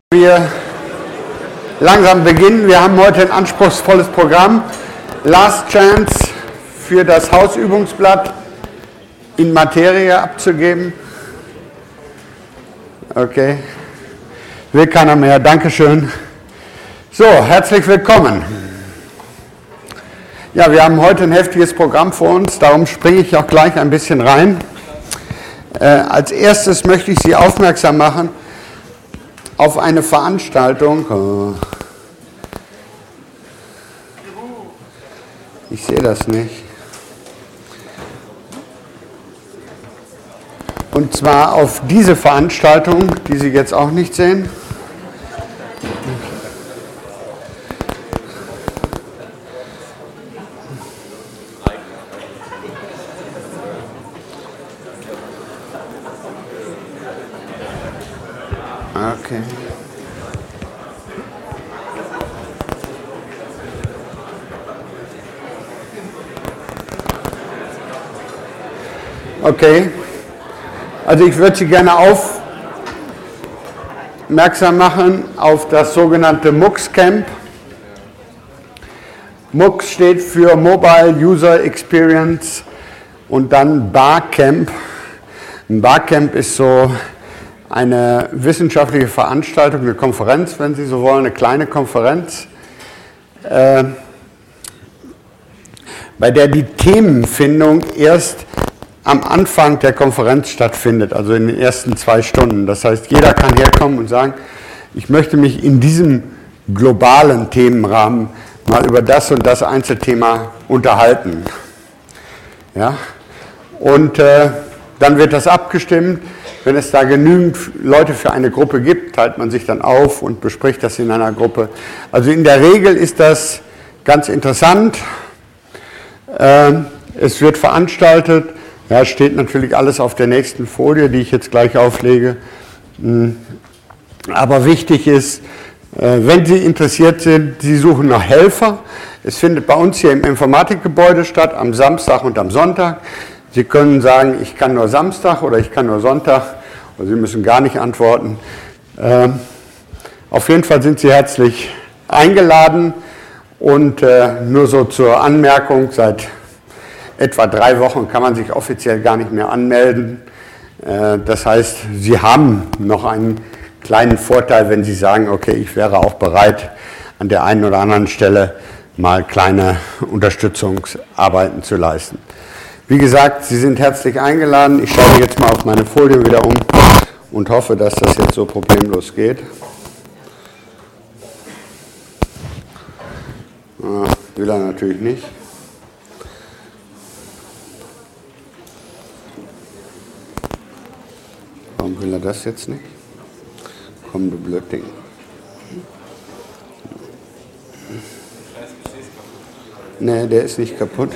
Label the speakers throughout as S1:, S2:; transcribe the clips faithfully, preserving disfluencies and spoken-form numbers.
S1: Wir langsam beginnen. Wir haben heute ein anspruchsvolles Programm. Last Chance für das Hausübungsblatt in Materie abzugeben. Okay. Will keiner mehr. Dankeschön. So, herzlich willkommen. Ja, wir haben heute ein heftiges Programm vor uns, darum springe ich auch gleich ein bisschen rein. Äh, als erstes möchte ich Sie aufmerksam machen auf eine Veranstaltung. Oh. Ich sehe das nicht. Und zwar auf diese Veranstaltung, die Sie jetzt auch nicht sehen. Okay. Okay. Also ich würde Sie gerne aufmerksam machen auf das sogenannte M U X Camp. M U X steht für Mobile User Experience und dann Barcamp. Ein Barcamp ist so eine wissenschaftliche Veranstaltung, eine Konferenz, wenn Sie so wollen, eine kleine Konferenz, äh, bei der die Themenfindung erst am Anfang der Konferenz stattfindet, also in den ersten zwei Stunden. Das heißt, jeder kann herkommen und sagen, ich möchte mich in diesem globalen Themenrahmen mal über das und das Einzelthema unterhalten. Ja? Und äh, dann wird das abgestimmt. Wenn es da genügend Leute für eine Gruppe gibt, teilt man sich dann auf und bespricht das in einer Gruppe. Also in der Regel ist das ganz interessant. Es wird veranstaltet. Ja, steht natürlich alles auf der nächsten Folie, die ich jetzt gleich auflege. Aber wichtig ist, wenn Sie interessiert sind, Sie suchen nach Helfer. Es findet bei uns hier im Informatikgebäude statt, am Samstag und am Sonntag. Sie können sagen, ich kann nur Samstag oder ich kann nur Sonntag, oder Sie müssen gar nicht antworten. Ähm, auf jeden Fall sind Sie herzlich eingeladen und äh, nur so zur Anmerkung, seit etwa drei Wochen kann man sich offiziell gar nicht mehr anmelden. Äh, das heißt, Sie haben noch einen kleinen Vorteil, wenn Sie sagen, okay, ich wäre auch bereit, an der einen oder anderen Stelle mal kleine Unterstützungsarbeiten zu leisten. Wie gesagt, Sie sind herzlich eingeladen. Ich schaue jetzt mal auf meine Folien wieder um und hoffe, dass das jetzt so problemlos geht. Ah, will er natürlich nicht. Warum will er das jetzt nicht? Komm, du Blöding. Nee, der ist nicht kaputt.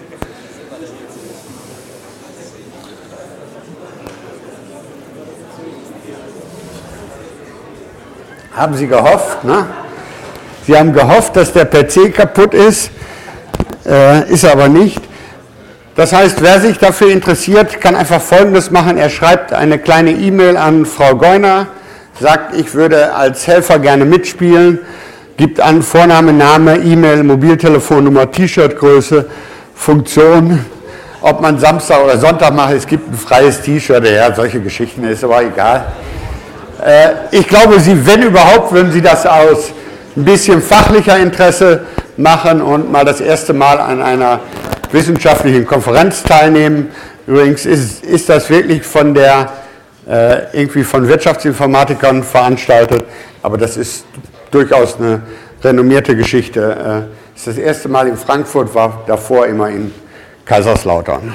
S1: Haben Sie gehofft, ne? Sie haben gehofft, dass der P C kaputt ist, äh, ist aber nicht. Das heißt, wer sich dafür interessiert, kann einfach Folgendes machen. Er schreibt eine kleine E-Mail an Frau Geuner, sagt, ich würde als Helfer gerne mitspielen, gibt an Vorname, Name, E-Mail, Mobiltelefonnummer, T-Shirt-Größe, Funktion, ob man Samstag oder Sonntag macht, es gibt ein freies T-Shirt, ja, solche Geschichten, ist aber egal. Ich glaube, Sie, wenn überhaupt, würden Sie das aus ein bisschen fachlicher Interesse machen und mal das erste Mal an einer wissenschaftlichen Konferenz teilnehmen. Übrigens ist, ist das wirklich von der, äh, irgendwie von Wirtschaftsinformatikern veranstaltet, aber das ist durchaus eine renommierte Geschichte. Äh, ist das erste Mal in Frankfurt, war davor immer in Kaiserslautern.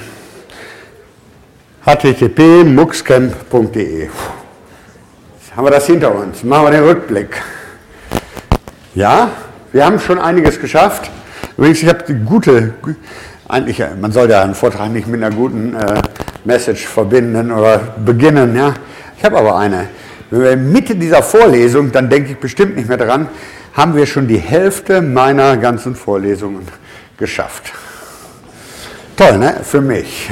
S1: h t t p punkt muxcamp punkt d e Haben wir das hinter uns. Machen wir den Rückblick. Ja, wir haben schon einiges geschafft. Übrigens, ich habe die gute, eigentlich, man soll ja einen Vortrag nicht mit einer guten äh, Message verbinden oder beginnen. Ja. Ich habe aber eine. Wenn wir Mitte dieser Vorlesung, dann denke ich bestimmt nicht mehr dran, haben wir schon die Hälfte meiner ganzen Vorlesungen geschafft. Toll, ne? Für mich.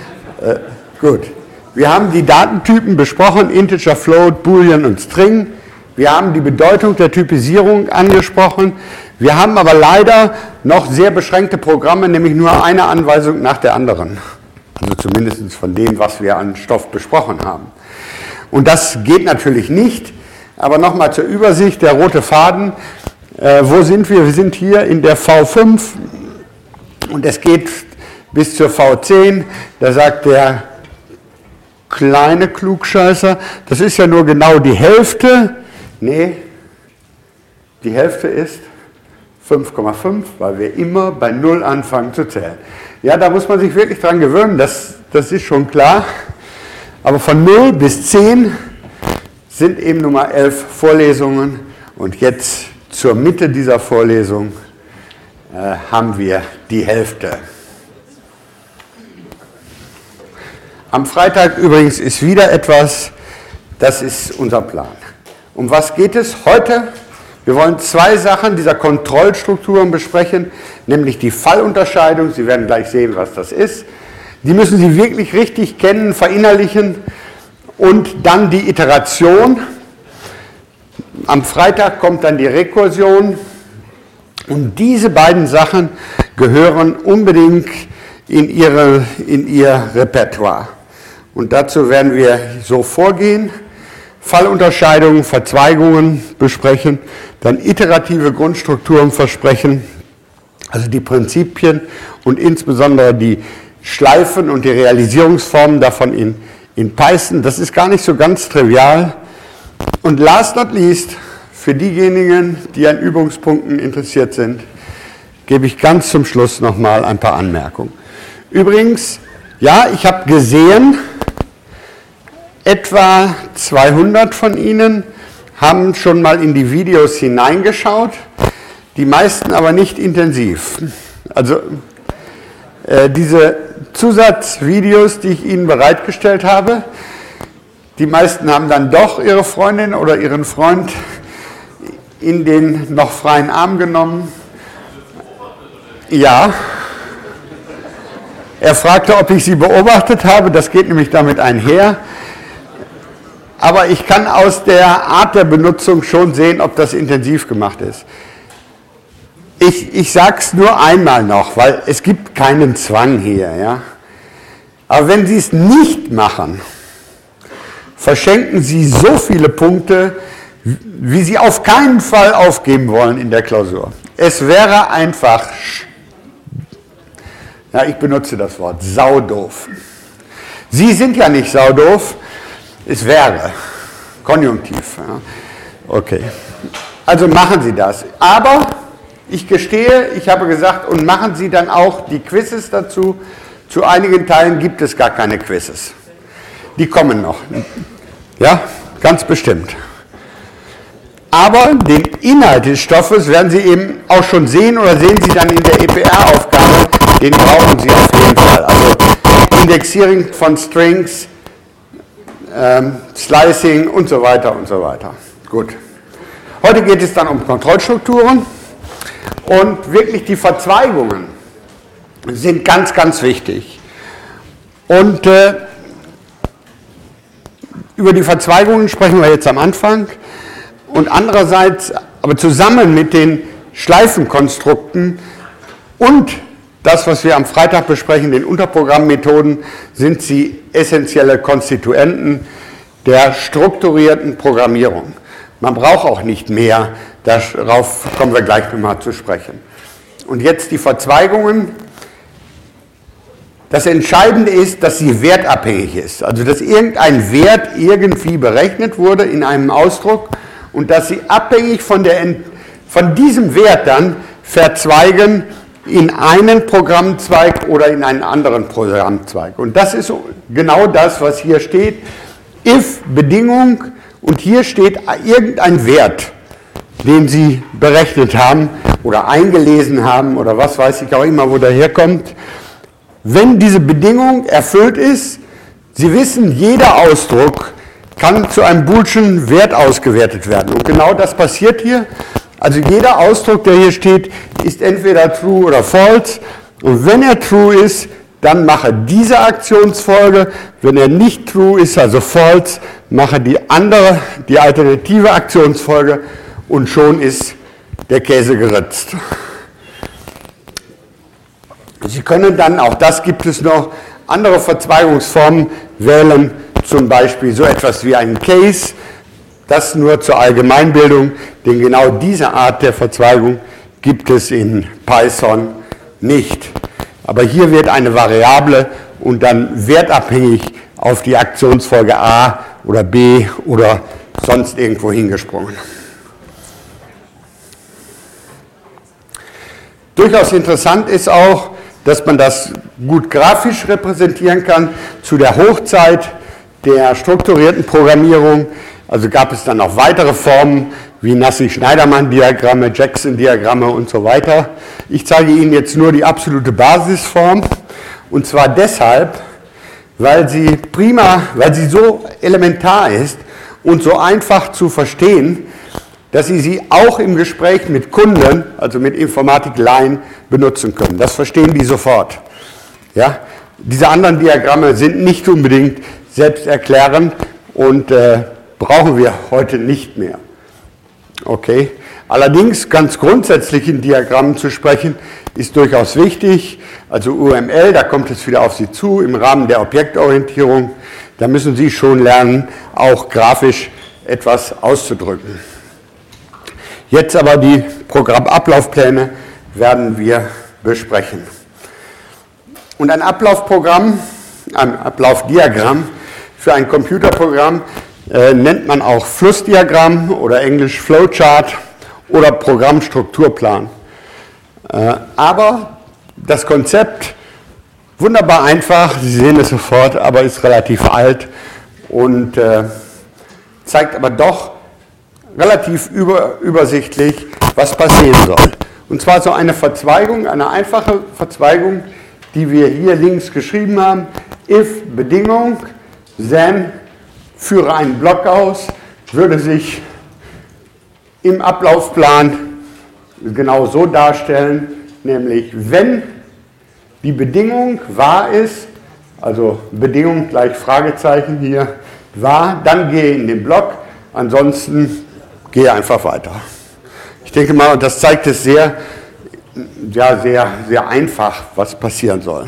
S1: äh, gut. Wir haben die Datentypen besprochen, Integer, Float, Boolean und String. Wir haben die Bedeutung der Typisierung angesprochen. Wir haben aber leider noch sehr beschränkte Programme, nämlich nur eine Anweisung nach der anderen. Also zumindest von dem, was wir an Stoff besprochen haben. Und das geht natürlich nicht. Aber nochmal zur Übersicht, der rote Faden. Äh, wo sind wir? Wir sind hier in der V fünf und es geht bis zur V zehn. Da sagt der kleine Klugscheißer, das ist ja nur genau die Hälfte. Nee, die Hälfte ist fünf Komma fünf, weil wir immer bei null anfangen zu zählen. Ja, da muss man sich wirklich dran gewöhnen, das, das ist schon klar. Aber von null bis zehn sind eben Nummer elf Vorlesungen und jetzt zur Mitte dieser Vorlesung äh, haben wir die Hälfte. Am Freitag übrigens ist wieder etwas, das ist unser Plan. Um was geht es heute? Wir wollen zwei Sachen dieser Kontrollstrukturen besprechen, nämlich die Fallunterscheidung, Sie werden gleich sehen, was das ist. Die müssen Sie wirklich richtig kennen, verinnerlichen und dann die Iteration. Am Freitag kommt dann die Rekursion und diese beiden Sachen gehören unbedingt in, ihre, in Ihr Repertoire. Und dazu werden wir so vorgehen, Fallunterscheidungen, Verzweigungen besprechen, dann iterative Grundstrukturen versprechen, also die Prinzipien und insbesondere die Schleifen und die Realisierungsformen davon in, in Python. Das ist gar nicht so ganz trivial. Und last not least, für diejenigen, die an Übungspunkten interessiert sind, gebe ich ganz zum Schluss nochmal ein paar Anmerkungen. Übrigens, ja, ich habe gesehen, etwa zweihundert von Ihnen haben schon mal in die Videos hineingeschaut, die meisten aber nicht intensiv. Also äh, diese Zusatzvideos, die ich Ihnen bereitgestellt habe, die meisten haben dann doch ihre Freundin oder ihren Freund in den noch freien Arm genommen. Ja. Er fragte, ob ich sie beobachtet habe, das geht nämlich damit einher. Aber ich kann aus der Art der Benutzung schon sehen, ob das intensiv gemacht ist. Ich, ich sage es nur einmal noch, weil es gibt keinen Zwang hier. Ja? Aber wenn Sie es nicht machen, verschenken Sie so viele Punkte, wie Sie auf keinen Fall aufgeben wollen in der Klausur. Es wäre einfach, ja, ich benutze das Wort, saudoof. Sie sind ja nicht saudoof, es wäre, Konjunktiv. Ja. Okay, also machen Sie das. Aber ich gestehe, ich habe gesagt, und machen Sie dann auch die Quizzes dazu. Zu einigen Teilen gibt es gar keine Quizzes. Die kommen noch. Ja, ganz bestimmt. Aber den Inhalt des Stoffes werden Sie eben auch schon sehen oder sehen Sie dann in der E P R-Aufgabe, den brauchen Sie auf jeden Fall. Also Indexierung von Strings, ähm, Slicing und so weiter und so weiter. Gut. Heute geht es dann um Kontrollstrukturen und wirklich die Verzweigungen sind ganz, ganz wichtig. Und äh, über die Verzweigungen sprechen wir jetzt am Anfang. Und andererseits, aber zusammen mit den Schleifenkonstrukten und das, was wir am Freitag besprechen, den Unterprogrammmethoden, sind sie essentielle Konstituenten der strukturierten Programmierung. Man braucht auch nicht mehr, darauf kommen wir gleich nochmal zu sprechen. Und jetzt die Verzweigungen. Das Entscheidende ist, dass sie wertabhängig ist, also dass irgendein Wert irgendwie berechnet wurde in einem Ausdruck und dass sie abhängig von, der, von diesem Wert dann verzweigen in einen Programmzweig oder in einen anderen Programmzweig. Und das ist genau das, was hier steht. If-Bedingung und hier steht irgendein Wert, den Sie berechnet haben oder eingelesen haben oder was weiß ich auch immer, wo der herkommt. Wenn diese Bedingung erfüllt ist, Sie wissen, jeder Ausdruck kann zu einem boolschen Wert ausgewertet werden. Und genau das passiert hier. Also jeder Ausdruck, der hier steht, ist entweder true oder false. Und wenn er true ist, dann mache diese Aktionsfolge, wenn er nicht true ist, also false, mache die andere, die alternative Aktionsfolge und schon ist der Käse geritzt. Sie können dann, auch das gibt es noch, andere Verzweigungsformen wählen, zum Beispiel so etwas wie einen Case, das nur zur Allgemeinbildung, denn genau diese Art der Verzweigung gibt es in Python nicht. Aber hier wird eine Variable und dann wertabhängig auf die Aktionsfolge A oder B oder sonst irgendwo hingesprungen. Durchaus interessant ist auch, dass man das gut grafisch repräsentieren kann. Zu der Hochzeit der strukturierten Programmierung, also gab es dann auch weitere Formen wie Nassy-Schneidermann-Diagramme, Jackson-Diagramme und so weiter. Ich zeige Ihnen jetzt nur die absolute Basisform, und zwar deshalb, weil sie prima, weil sie so elementar ist und so einfach zu verstehen, dass Sie sie auch im Gespräch mit Kunden, also mit Informatik-Laien, benutzen können. Das verstehen die sofort. Ja? Diese anderen Diagramme sind nicht unbedingt selbsterklärend und äh, brauchen wir heute nicht mehr. Okay. Allerdings, ganz grundsätzlich in Diagrammen zu sprechen, ist durchaus wichtig. Also U M L, da kommt es wieder auf Sie zu, im Rahmen der Objektorientierung, da müssen Sie schon lernen, auch grafisch etwas auszudrücken. Jetzt aber die Programmablaufpläne werden wir besprechen. Und ein Ablaufprogramm, ein Ablaufdiagramm für ein Computerprogramm äh, nennt man auch Flussdiagramm oder englisch Flowchart oder Programmstrukturplan. Äh, aber das Konzept, wunderbar einfach, Sie sehen es sofort, aber ist relativ alt und äh, zeigt aber doch relativ über, übersichtlich, was passieren soll. Und zwar so eine Verzweigung, eine einfache Verzweigung, die wir hier links geschrieben haben. If Bedingung, then führe einen Block aus, würde sich im Ablaufplan genau so darstellen, nämlich wenn die Bedingung wahr ist, also Bedingung gleich Fragezeichen hier, wahr, dann gehe in den Block, ansonsten gehe einfach weiter. Ich denke mal, und das zeigt es sehr, ja, sehr, sehr einfach, was passieren soll.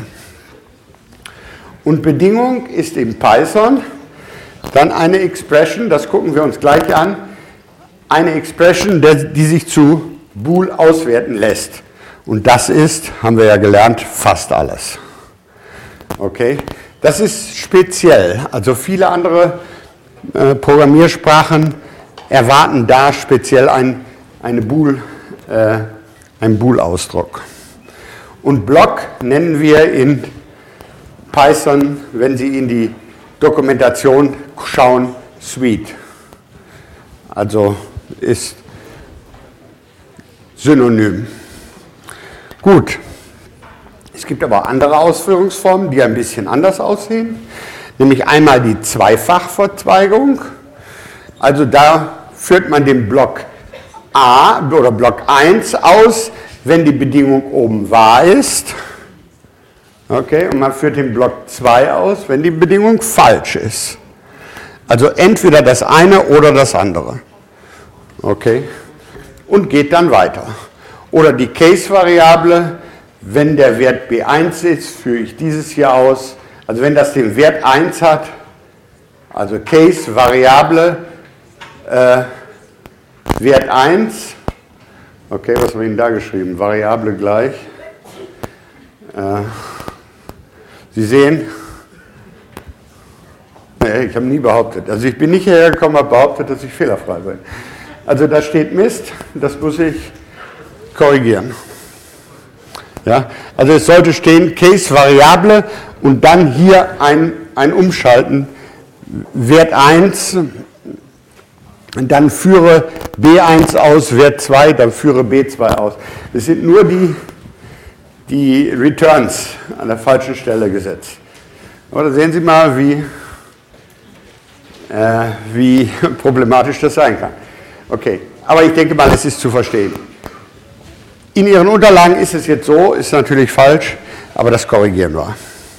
S1: Und Bedingung ist in Python dann eine Expression, das gucken wir uns gleich an, eine Expression, die sich zu Bool auswerten lässt. Und das ist, haben wir ja gelernt, fast alles. Okay? Das ist speziell. Also viele andere äh, Programmiersprachen erwarten da speziell ein, eine Bool, äh, einen Bool-Ausdruck. Und Block nennen wir in Python, wenn Sie in die Dokumentation schauen, Suite. Also ist synonym. Gut. Es gibt aber andere Ausführungsformen, die ein bisschen anders aussehen. Nämlich einmal die Zweifachverzweigung. Also da führt man den Block A oder Block eins aus, wenn die Bedingung oben wahr ist. Okay, und man führt den Block zwei aus, wenn die Bedingung falsch ist. Also entweder das eine oder das andere. Okay, und geht dann weiter. Oder die Case-Variable, wenn der Wert B eins ist, führe ich dieses hier aus. Also wenn das den Wert eins hat, also Case-Variable, äh, Wert eins, okay, was haben wir Ihnen da geschrieben? Variable gleich. Äh, Sie sehen, nee, ich habe nie behauptet, also ich bin nicht hierher gekommen und habe behauptet, dass ich fehlerfrei bin. Also da steht Mist, das muss ich korrigieren. Ja, also es sollte stehen Case-Variable und dann hier ein, ein Umschalten, Wert eins, dann führe B eins aus, Wert zwei, dann führe B zwei aus. Das sind nur die, die Returns an der falschen Stelle gesetzt. Oder sehen Sie mal, wie, äh, wie problematisch das sein kann. Okay, aber ich denke mal, es ist zu verstehen. In Ihren Unterlagen ist es jetzt so, ist natürlich falsch, aber das korrigieren wir.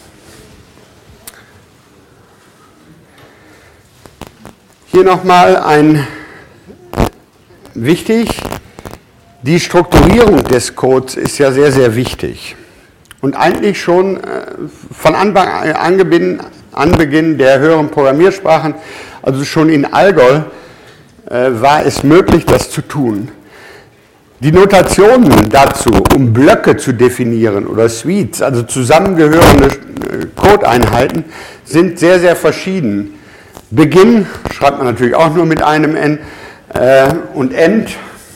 S1: Hier nochmal ein wichtig, die Strukturierung des Codes ist ja sehr, sehr wichtig. Und eigentlich schon von Anfang an, Anbeginn der höheren Programmiersprachen, also schon in Algol, war es möglich, das zu tun. Die Notationen dazu, um Blöcke zu definieren oder Suites, also zusammengehörende Codeinheiten, sind sehr, sehr verschieden. Beginn schreibt man natürlich auch nur mit einem N äh, und End,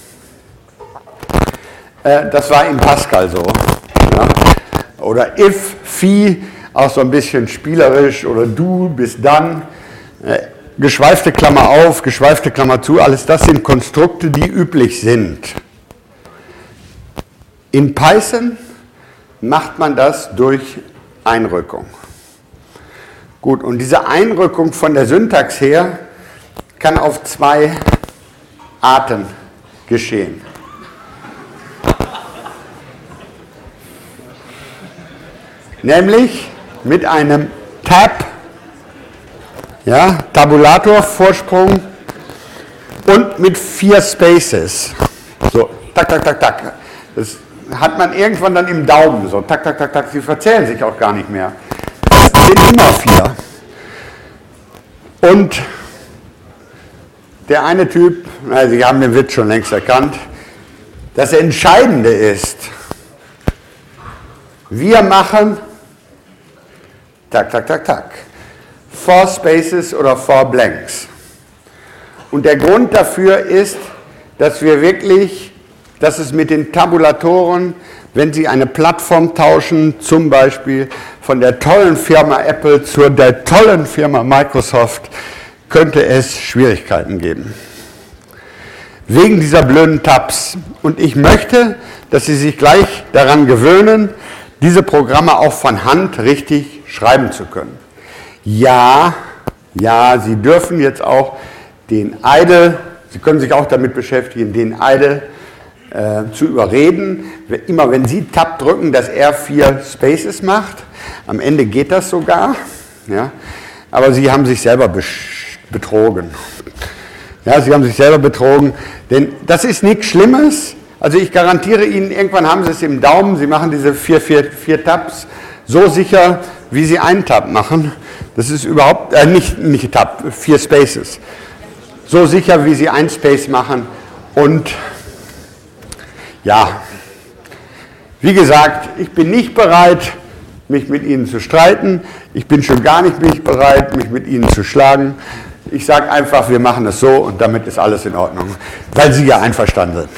S1: äh, das war in Pascal so. Ja. Oder if, phi, auch so ein bisschen spielerisch, oder du bis dann. Äh, geschweifte Klammer auf, geschweifte Klammer zu, alles das sind Konstrukte, die üblich sind. In Python macht man das durch Einrückung. Gut, und diese Einrückung von der Syntax her kann auf zwei Arten geschehen. Nämlich mit einem Tab, ja, Tabulator-Vorsprung und mit vier Spaces. So, tak, tak, tak, tak. Das hat man irgendwann dann im Daumen, so tak, tak, tak, tak. Sie verzählen sich auch gar nicht mehr. Das sind immer vier. Und der eine Typ, na, Sie haben den Witz schon längst erkannt, das Entscheidende ist, wir machen tak, tak, tak, tak. Four Spaces oder Four Blanks. Und der Grund dafür ist, dass wir wirklich, dass es mit den Tabulatoren, wenn Sie eine Plattform tauschen, zum Beispiel von der tollen Firma Apple zur der tollen Firma Microsoft, könnte es Schwierigkeiten geben. Wegen dieser blöden Tabs. Und ich möchte, dass Sie sich gleich daran gewöhnen, diese Programme auch von Hand richtig schreiben zu können. Ja, ja, Sie dürfen jetzt auch den Idle, Sie können sich auch damit beschäftigen, den Idle äh, zu überreden. Immer wenn Sie Tab drücken, dass er vier Spaces macht. Am Ende geht das sogar. Ja, aber Sie haben sich selber betrogen. Ja, Sie haben sich selber betrogen, denn das ist nichts Schlimmes. Also ich garantiere Ihnen, irgendwann haben Sie es im Daumen, Sie machen diese vier, vier, vier Tabs so sicher, wie Sie einen Tab machen. Das ist überhaupt, äh, nicht, nicht Tab, vier Spaces. So sicher, wie Sie ein Space machen. Und ja, wie gesagt, ich bin nicht bereit, mich mit Ihnen zu streiten. Ich bin schon gar nicht mich bereit, mich mit Ihnen zu schlagen. Ich sage einfach, wir machen es so und damit ist alles in Ordnung, weil Sie ja einverstanden sind.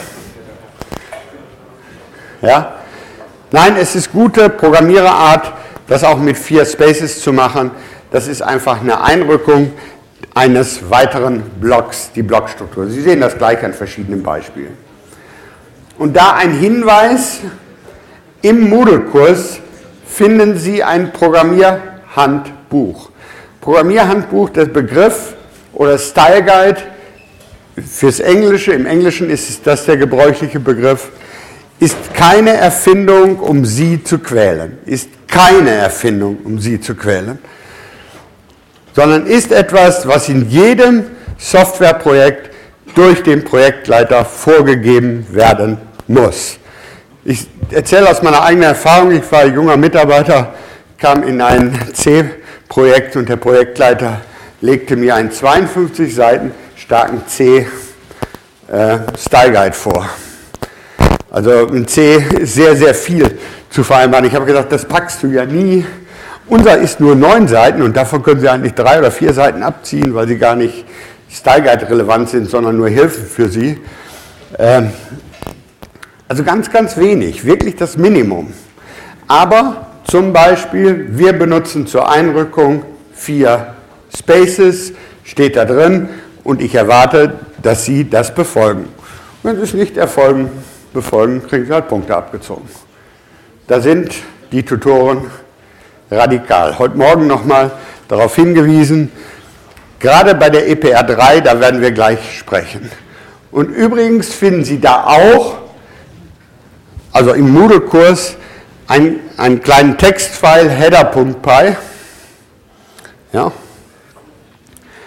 S1: Ja? Nein, es ist gute Programmiererart, das auch mit vier Spaces zu machen. Das ist einfach eine Einrückung eines weiteren Blocks, die Blockstruktur. Sie sehen das gleich an verschiedenen Beispielen. Und da ein Hinweis, im Moodle-Kurs finden Sie ein Programmierhandbuch. Programmierhandbuch, der Begriff oder Style Guide fürs Englische, im Englischen ist das der gebräuchliche Begriff, ist keine Erfindung, um Sie zu quälen. Ist keine Erfindung, um Sie zu quälen. Sondern ist etwas, was in jedem Softwareprojekt durch den Projektleiter vorgegeben werden muss. Ich erzähle aus meiner eigenen Erfahrung, ich war junger Mitarbeiter, kam in ein C-Projekt und der Projektleiter legte mir einen zweiundfünfzig Seiten starken C-Style Guide vor. Also in C ist sehr, sehr viel zu vereinbaren. Ich habe gedacht, das packst du ja nie. Unser ist nur neun Seiten und davon können Sie eigentlich drei oder vier Seiten abziehen, weil sie gar nicht Style Guide relevant sind, sondern nur Hilfen für Sie. Ähm, also ganz, ganz wenig, wirklich das Minimum. Aber zum Beispiel, wir benutzen zur Einrückung vier Spaces, steht da drin und ich erwarte, dass Sie das befolgen. Wenn Sie es nicht erfolgen, befolgen, kriegen Sie halt Punkte abgezogen. Da sind die Tutoren radikal. Heute Morgen nochmal darauf hingewiesen, gerade bei der E P R drei, da werden wir gleich sprechen. Und übrigens finden Sie da auch, also im Moodle-Kurs, einen, einen kleinen Textfile, header.py, ja,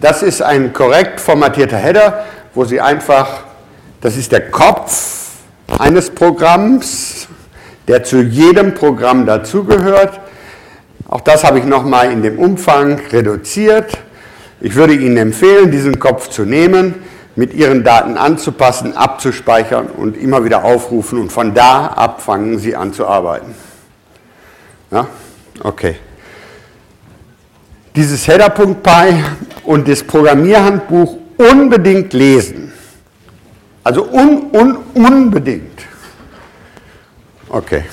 S1: Das ist ein korrekt formatierter Header, wo Sie einfach, das ist der Kopf eines Programms, der zu jedem Programm dazugehört. Auch das habe ich nochmal in dem Umfang reduziert. Ich würde Ihnen empfehlen, diesen Kopf zu nehmen, mit Ihren Daten anzupassen, abzuspeichern und immer wieder aufrufen und von da ab fangen Sie an zu arbeiten. Ja? Okay. Dieses Header.py und das Programmierhandbuch unbedingt lesen. Also un, un, unbedingt. Okay.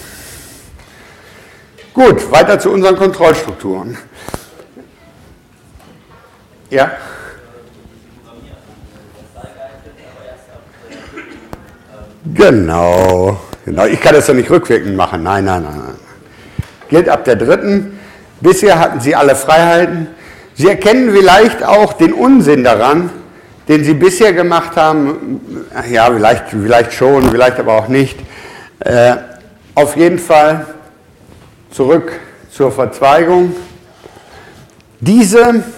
S1: Gut, weiter zu unseren Kontrollstrukturen. Ja? Genau, genau. Ich kann das ja nicht rückwirkend machen. Nein, nein, nein, nein. Gilt ab der dritten. Bisher hatten Sie alle Freiheiten. Sie erkennen vielleicht auch den Unsinn daran, den Sie bisher gemacht haben. Ja, vielleicht, vielleicht schon, vielleicht aber auch nicht. Äh, auf jeden Fall zurück zur Verzweigung. Diese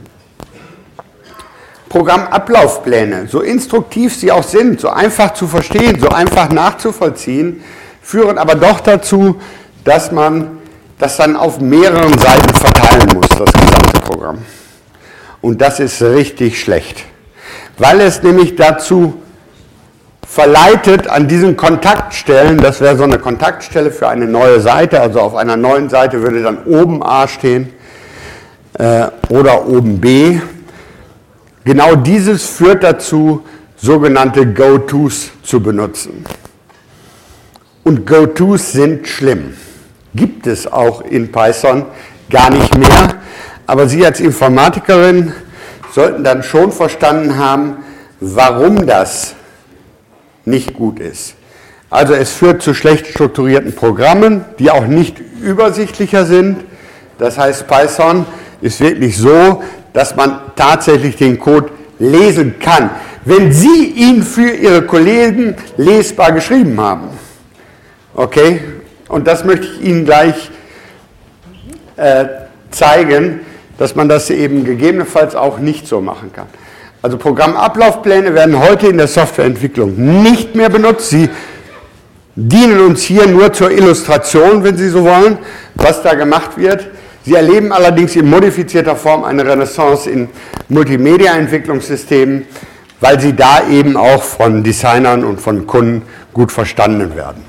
S1: Programmablaufpläne, so instruktiv sie auch sind, so einfach zu verstehen, so einfach nachzuvollziehen, führen aber doch dazu, dass man das dann auf mehreren Seiten verteilen muss, das gesamte Programm. Und das ist richtig schlecht, weil es nämlich dazu verleitet, an diesen Kontaktstellen, das wäre so eine Kontaktstelle für eine neue Seite, also auf einer neuen Seite würde dann oben A stehen äh, oder oben B. Genau dieses führt dazu, sogenannte Go-Tos zu benutzen. Und Go-Tos sind schlimm. Gibt es auch in Python gar nicht mehr, aber Sie als Informatikerin sollten dann schon verstanden haben, warum das nicht gut ist. Also es führt zu schlecht strukturierten Programmen, die auch nicht übersichtlicher sind. Das heißt, Python ist wirklich so, dass man tatsächlich den Code lesen kann, wenn Sie ihn für Ihre Kollegen lesbar geschrieben haben. Okay? Und das möchte ich Ihnen gleich äh, zeigen, dass man das eben gegebenenfalls auch nicht so machen kann. Also Programmablaufpläne werden heute in der Softwareentwicklung nicht mehr benutzt. Sie dienen uns hier nur zur Illustration, wenn Sie so wollen, was da gemacht wird. Sie erleben allerdings in modifizierter Form eine Renaissance in Multimedia-Entwicklungssystemen, weil sie da eben auch von Designern und von Kunden gut verstanden werden.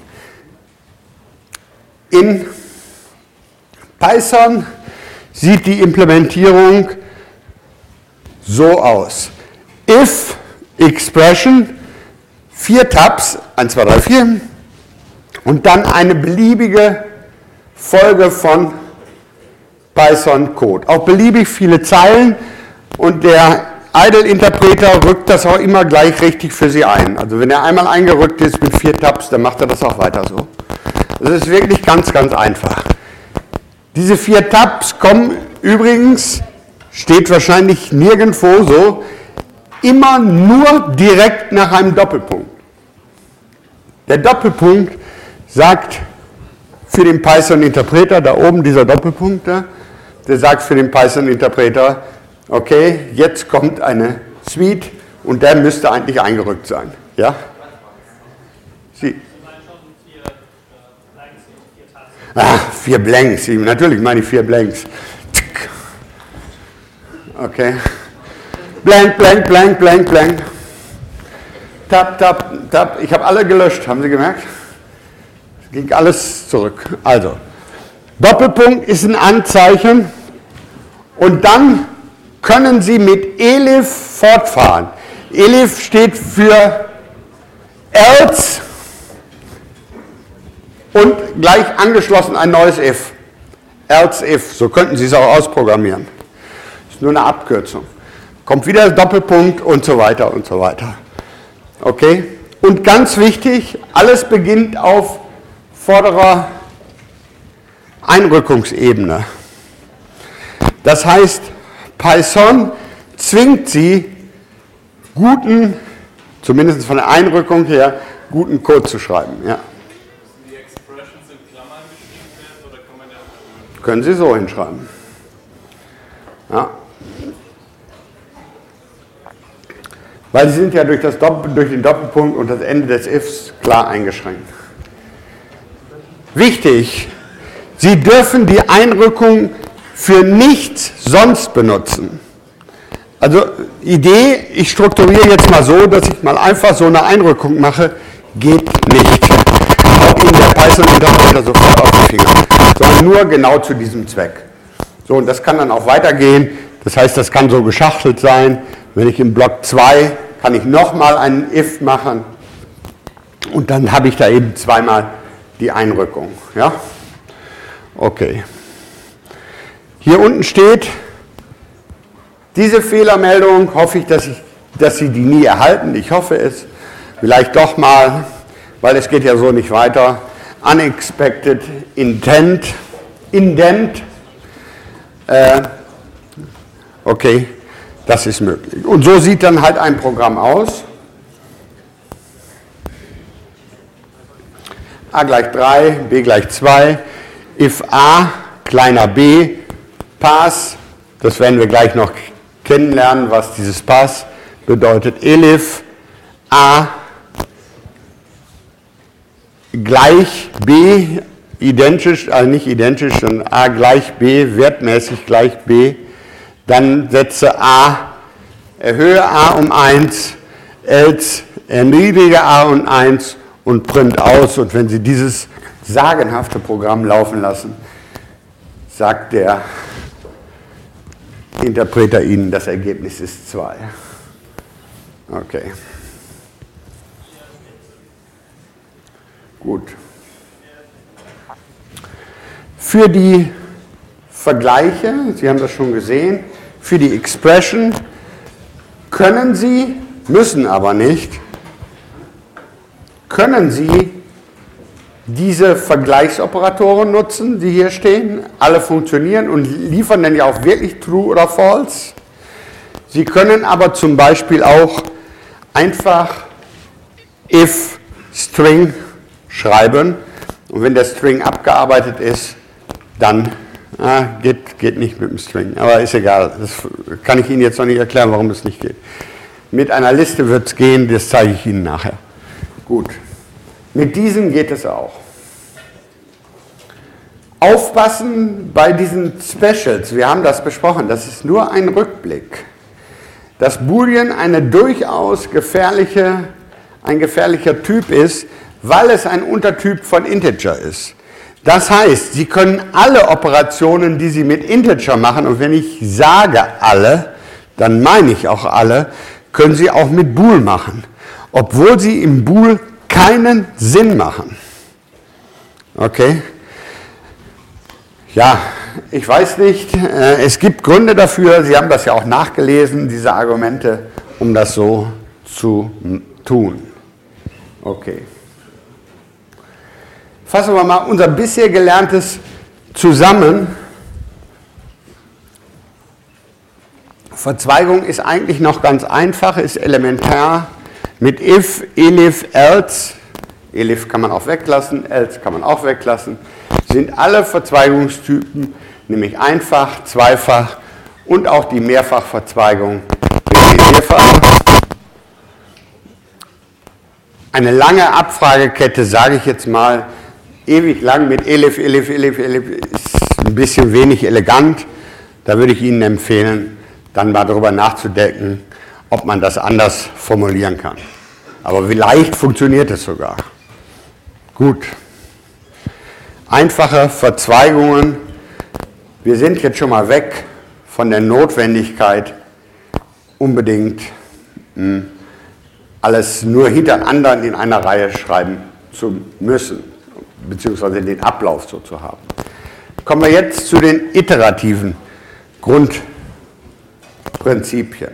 S1: In Python sieht die Implementierung so aus. If Expression, vier Tabs, eins, zwei, drei, vier, und dann eine beliebige Folge von Python-Code. Auch beliebig viele Zeilen und der Idle-Interpreter rückt das auch immer gleich richtig für Sie ein. Also wenn er einmal eingerückt ist mit vier Tabs, dann macht er das auch weiter so. Das ist wirklich ganz, ganz einfach. Diese vier Tabs kommen übrigens, steht wahrscheinlich nirgendwo so, immer nur direkt nach einem Doppelpunkt. Der Doppelpunkt sagt für den Python-Interpreter, da oben dieser Doppelpunkt da, der sagt für den Python-Interpreter, okay, jetzt kommt eine Suite und der müsste eigentlich eingerückt sein. Ja? Sie. Ah, vier Blanks, natürlich meine ich vier Blanks. Okay. Blank, blank, blank, blank, blank. Tab, tab, tab. Ich habe alle gelöscht, haben Sie gemerkt? Es ging alles zurück. Also, Doppelpunkt ist ein Anzeichen und dann können Sie mit elif fortfahren. Elif steht für else und gleich angeschlossen ein neues if. Else if, so könnten Sie es auch ausprogrammieren. Das ist nur eine Abkürzung. Kommt wieder Doppelpunkt und so weiter und so weiter. Okay? Und ganz wichtig, alles beginnt auf vorderer Einrückungsebene. Das heißt, Python zwingt Sie, guten, zumindest von der Einrückung her, guten Code zu schreiben. Ja.
S2: Die Expressions in Klammern geschrieben werden oder kann man das?
S1: Können Sie so hinschreiben. Ja. Weil sie sind ja durch, das Doppel, durch den Doppelpunkt und das Ende des Ifs klar eingeschränkt. Wichtig, Sie dürfen die Einrückung für nichts sonst benutzen. Also Idee, ich strukturiere jetzt mal so, dass ich mal einfach so eine Einrückung mache, geht nicht. Haut Ihnen der Python-Interpreter sofort auf die Finger. Sondern nur genau zu diesem Zweck. So, und das kann dann auch weitergehen. Das heißt, das kann so geschachtelt sein. Wenn ich im Block zwei kann ich nochmal einen If machen und dann habe ich da eben zweimal die Einrückung. Ja? Okay. Hier unten steht, diese Fehlermeldung, hoffe ich, dass, ich, dass Sie die nie erhalten. Ich hoffe es. Vielleicht doch mal, weil es geht ja so nicht weiter. Unexpected Intent, Indent. Äh, okay, das ist möglich. Und so sieht dann halt ein Programm aus. A gleich drei, B gleich zwei, if A kleiner b, pass, das werden wir gleich noch kennenlernen, was dieses pass bedeutet, elif A gleich b, identisch, also nicht identisch, sondern A gleich b, wertmäßig gleich b, dann setze A, erhöhe A um eins, else erniedrige A um eins und print aus. Und wenn Sie dieses sagenhafte Programm laufen lassen, sagt der Interpreter Ihnen, das Ergebnis ist zwei. Okay. Gut. Für die Vergleiche, Sie haben das schon gesehen, für die Expression können Sie, müssen aber nicht, können Sie diese Vergleichsoperatoren nutzen, die hier stehen. Alle funktionieren und liefern dann ja auch wirklich True oder False. Sie können aber zum Beispiel auch einfach if String schreiben und wenn der String abgearbeitet ist, dann ah, geht, geht nicht mit dem String. Aber ist egal, das kann ich Ihnen jetzt noch nicht erklären, warum es nicht geht. Mit einer Liste wird es gehen, das zeige ich Ihnen nachher. Gut. Mit diesen geht es auch. Aufpassen bei diesen Specials, wir haben das besprochen, das ist nur ein Rückblick. Dass Boolean eine durchaus gefährliche, ein gefährlicher Typ ist, weil es ein Untertyp von Integer ist. Das heißt, Sie können alle Operationen, die Sie mit Integer machen, und wenn ich sage alle, dann meine ich auch alle, können Sie auch mit Bool machen, obwohl sie im Bool keinen Sinn machen. Okay? Ja, ich weiß nicht, es gibt Gründe dafür, Sie haben das ja auch nachgelesen, diese Argumente, um das so zu tun. Okay. Fassen wir mal unser bisher Gelerntes zusammen. Verzweigung ist eigentlich noch ganz einfach, ist elementar. Mit if, elif, else, elif kann man auch weglassen, else kann man auch weglassen, sind alle Verzweigungstypen, nämlich einfach, zweifach und auch die Mehrfachverzweigung realisierbar. Eine lange Abfragekette, sage ich jetzt mal, ewig lang mit elif, elif, elif, elif, ist ein bisschen wenig elegant. Da würde ich Ihnen empfehlen, dann mal darüber nachzudenken, ob man das anders formulieren kann. Aber vielleicht funktioniert es sogar. Gut. Einfache Verzweigungen. Wir sind jetzt schon mal weg von der Notwendigkeit, unbedingt mh, alles nur hintereinander in einer Reihe schreiben zu müssen, beziehungsweise den Ablauf so zu haben. Kommen wir jetzt zu den iterativen Grundprinzipien.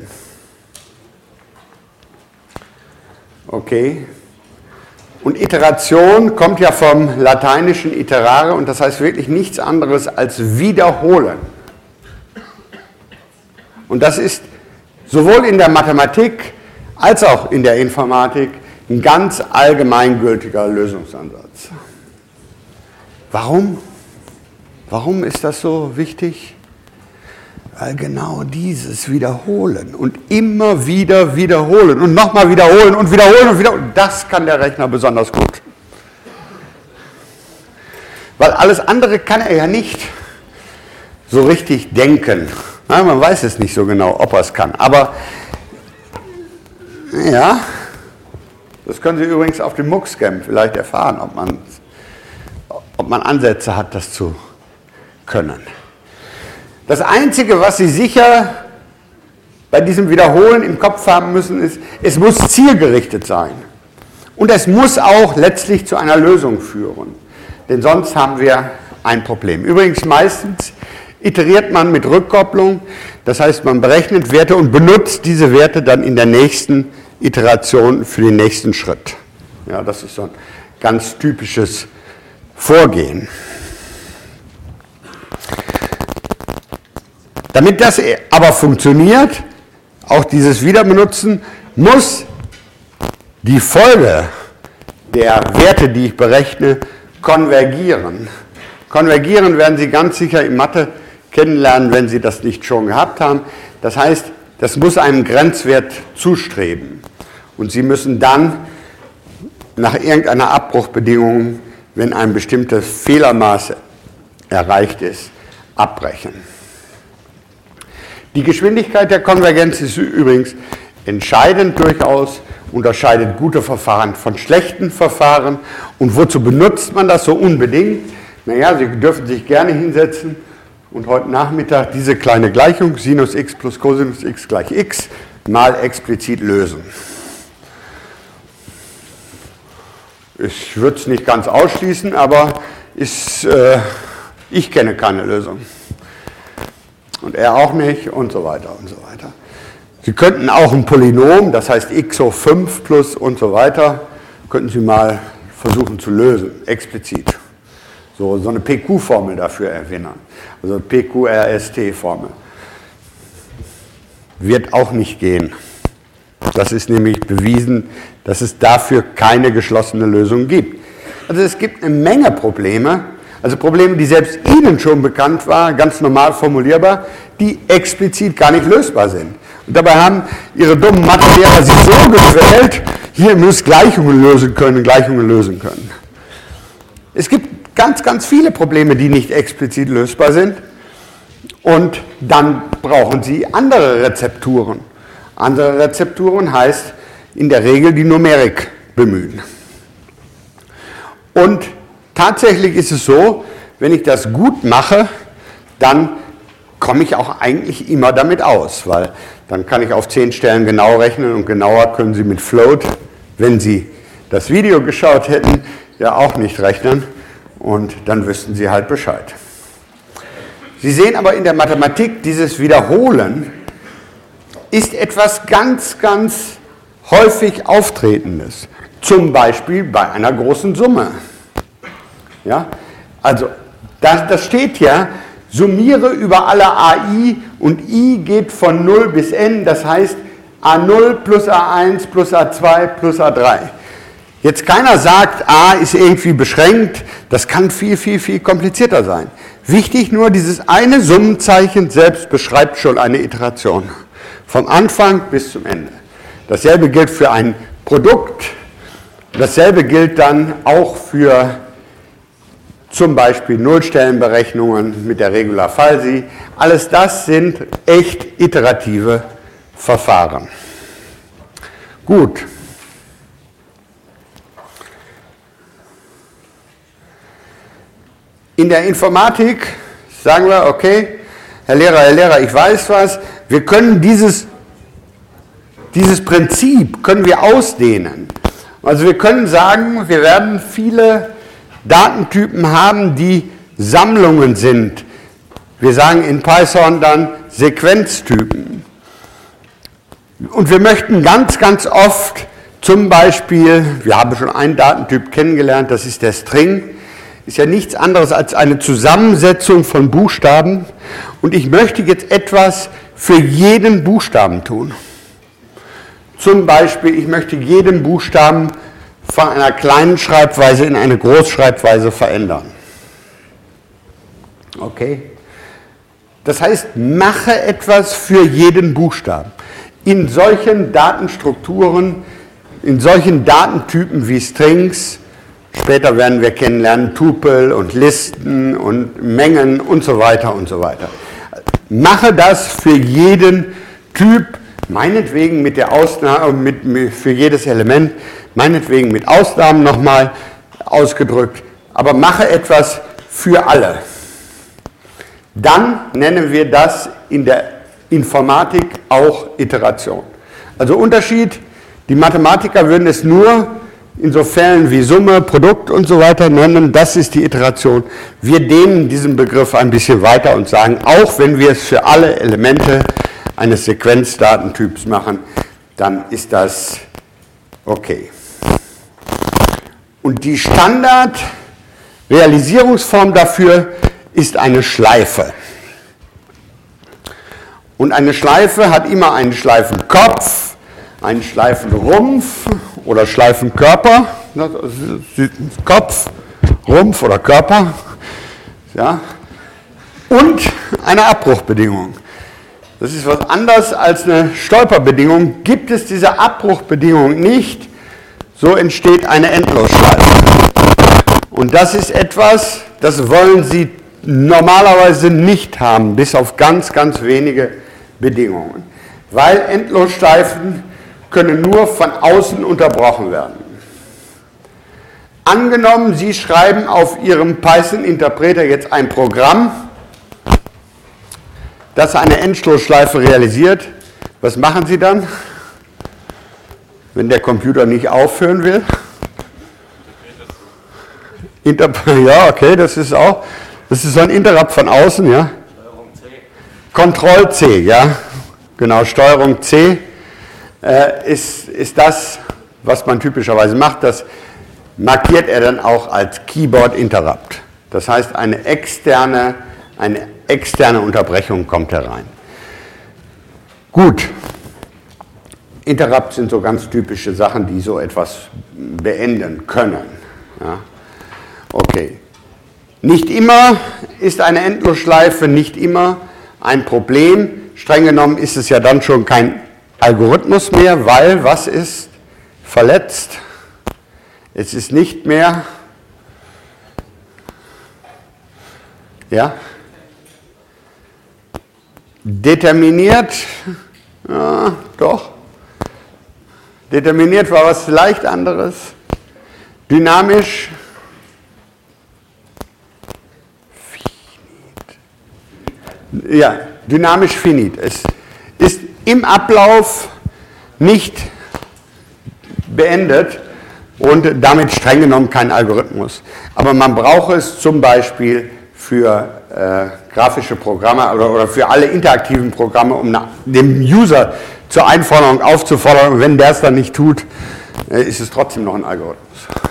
S1: Okay. Und Iteration kommt ja vom lateinischen iterare und das heißt wirklich nichts anderes als wiederholen. Und das ist sowohl in der Mathematik als auch in der Informatik ein ganz allgemeingültiger Lösungsansatz. Warum? Warum ist das so wichtig? Weil genau dieses Wiederholen und immer wieder wiederholen und nochmal wiederholen und wiederholen und wiederholen, das kann der Rechner besonders gut. Weil alles andere kann er ja nicht so richtig denken. Na, man weiß es nicht so genau, ob er es kann. Aber ja, das können Sie übrigens auf dem MUX-Scam vielleicht erfahren, ob man, ob man Ansätze hat, das zu können. Das Einzige, was Sie sicher bei diesem Wiederholen im Kopf haben müssen, ist, es muss zielgerichtet sein. Und es muss auch letztlich zu einer Lösung führen. Denn sonst haben wir ein Problem. Übrigens meistens iteriert man mit Rückkopplung, das heißt, man berechnet Werte und benutzt diese Werte dann in der nächsten Iteration für den nächsten Schritt. Ja, das ist so ein ganz typisches Vorgehen. Damit das aber funktioniert, auch dieses Wiederbenutzen, muss die Folge der Werte, die ich berechne, konvergieren. Konvergieren werden Sie ganz sicher in Mathe kennenlernen, wenn Sie das nicht schon gehabt haben. Das heißt, das muss einem Grenzwert zustreben. Und Sie müssen dann nach irgendeiner Abbruchbedingung, wenn ein bestimmtes Fehlermaß erreicht ist, abbrechen. Die Geschwindigkeit der Konvergenz ist übrigens entscheidend durchaus, unterscheidet gute Verfahren von schlechten Verfahren. Und wozu benutzt man das so unbedingt? Naja, Sie dürfen sich gerne hinsetzen und heute Nachmittag diese kleine Gleichung, Sinus x plus Cosinus x gleich x, mal explizit lösen. Ich würde es nicht ganz ausschließen, aber ist, äh, ich kenne keine Lösung. Und er auch nicht und so weiter und so weiter. Sie könnten auch ein Polynom, das heißt x hoch fünf plus und so weiter, könnten Sie mal versuchen zu lösen, explizit. So, so eine P Q-Formel dafür erinnern, also P Q R S T-Formel. Wird auch nicht gehen. Das ist nämlich bewiesen, dass es dafür keine geschlossene Lösung gibt. Also es gibt eine Menge Probleme, also Probleme, die selbst Ihnen schon bekannt waren, ganz normal formulierbar, die explizit gar nicht lösbar sind. Und dabei haben Ihre dummen Mathelehrer sich so gewählt, hier müsst Gleichungen lösen können, Gleichungen lösen können. Es gibt ganz, ganz viele Probleme, die nicht explizit lösbar sind. Und dann brauchen Sie andere Rezepturen. Andere Rezepturen heißt in der Regel die Numerik bemühen. Und tatsächlich ist es so, wenn ich das gut mache, dann komme ich auch eigentlich immer damit aus, weil dann kann ich auf zehn Stellen genau rechnen und genauer können Sie mit Float, wenn Sie das Video geschaut hätten, ja auch nicht rechnen und dann wüssten Sie halt Bescheid. Sie sehen aber in der Mathematik, dieses Wiederholen ist etwas ganz, ganz häufig Auftretendes. Zum Beispiel bei einer großen Summe. Ja? Also, das, das steht ja, summiere über alle A I und I geht von null bis n, das heißt A null plus A eins plus A zwei plus A drei. Jetzt keiner sagt, A ist irgendwie beschränkt, das kann viel, viel, viel komplizierter sein. Wichtig nur, dieses eine Summenzeichen selbst beschreibt schon eine Iteration. Vom Anfang bis zum Ende. Dasselbe gilt für ein Produkt, dasselbe gilt dann auch für zum Beispiel Nullstellenberechnungen mit der Regular Falsi. Alles das sind echt iterative Verfahren. Gut. In der Informatik sagen wir, okay, Herr Lehrer, Herr Lehrer, ich weiß was, wir können dieses, dieses Prinzip können wir ausdehnen. Also wir können sagen, wir werden viele Datentypen haben, die Sammlungen sind. Wir sagen in Python dann Sequenztypen. Und wir möchten ganz, ganz oft zum Beispiel, wir haben schon einen Datentyp kennengelernt, das ist der String, ist ja nichts anderes als eine Zusammensetzung von Buchstaben. Und ich möchte jetzt etwas für jeden Buchstaben tun. Zum Beispiel, ich möchte jeden Buchstaben von einer kleinen Schreibweise in eine Großschreibweise verändern. Okay? Das heißt, mache etwas für jeden Buchstaben. In solchen Datenstrukturen, in solchen Datentypen wie Strings, später werden wir kennenlernen Tupel und Listen und Mengen und so weiter und so weiter. Mache das für jeden Typ, meinetwegen mit der Ausnahme, mit, mit, für jedes Element, meinetwegen mit Ausnahmen nochmal ausgedrückt, aber mache etwas für alle. Dann nennen wir das in der Informatik auch Iteration. Also Unterschied, die Mathematiker würden es nur in so Fällen wie Summe, Produkt und so weiter nennen, das ist die Iteration. Wir dehnen diesen Begriff ein bisschen weiter und sagen, auch wenn wir es für alle Elemente eines Sequenzdatentyps machen, dann ist das okay. Und die Standardrealisierungsform dafür ist eine Schleife. Und eine Schleife hat immer einen Schleifenkopf, einen Schleifenrumpf oder Schleifenkörper, Kopf, Rumpf oder Körper, ja, und eine Abbruchbedingung. Das ist was anderes als eine Stolperbedingung. Gibt es diese Abbruchbedingung nicht, so entsteht eine Endlosschleife. Und das ist etwas, das wollen Sie normalerweise nicht haben, bis auf ganz, ganz wenige Bedingungen. Weil Endlosschleifen können nur von außen unterbrochen werden. Angenommen, Sie schreiben auf Ihrem Python-Interpreter jetzt ein Programm, das eine Endlosschleife realisiert. Was machen Sie dann, wenn der Computer nicht aufhören will? Interp- ja, okay, das ist auch, das ist so ein Interrupt von außen, ja.
S2: Steuerung C.
S1: Control C, ja, genau, Steuerung C äh, ist, ist das, was man typischerweise macht. Das markiert er dann auch als Keyboard Interrupt. Das heißt, eine externe, eine externe Unterbrechung kommt herein. Gut. Interrupts sind so ganz typische Sachen, die so etwas beenden können. Ja. Okay. Nicht immer ist eine Endlosschleife, nicht immer ein Problem. Streng genommen ist es ja dann schon kein Algorithmus mehr, weil was ist verletzt? Es ist nicht mehr, ja, determiniert, ja, doch. Determiniert war was leicht anderes. Dynamisch. Ja, dynamisch finit. Es ist im Ablauf nicht beendet und damit streng genommen kein Algorithmus. Aber man braucht es zum Beispiel für äh, grafische Programme oder, oder für alle interaktiven Programme, um nach, dem User zur Einforderung aufzufordern. Und wenn der es dann nicht tut, äh, ist es trotzdem noch ein Algorithmus.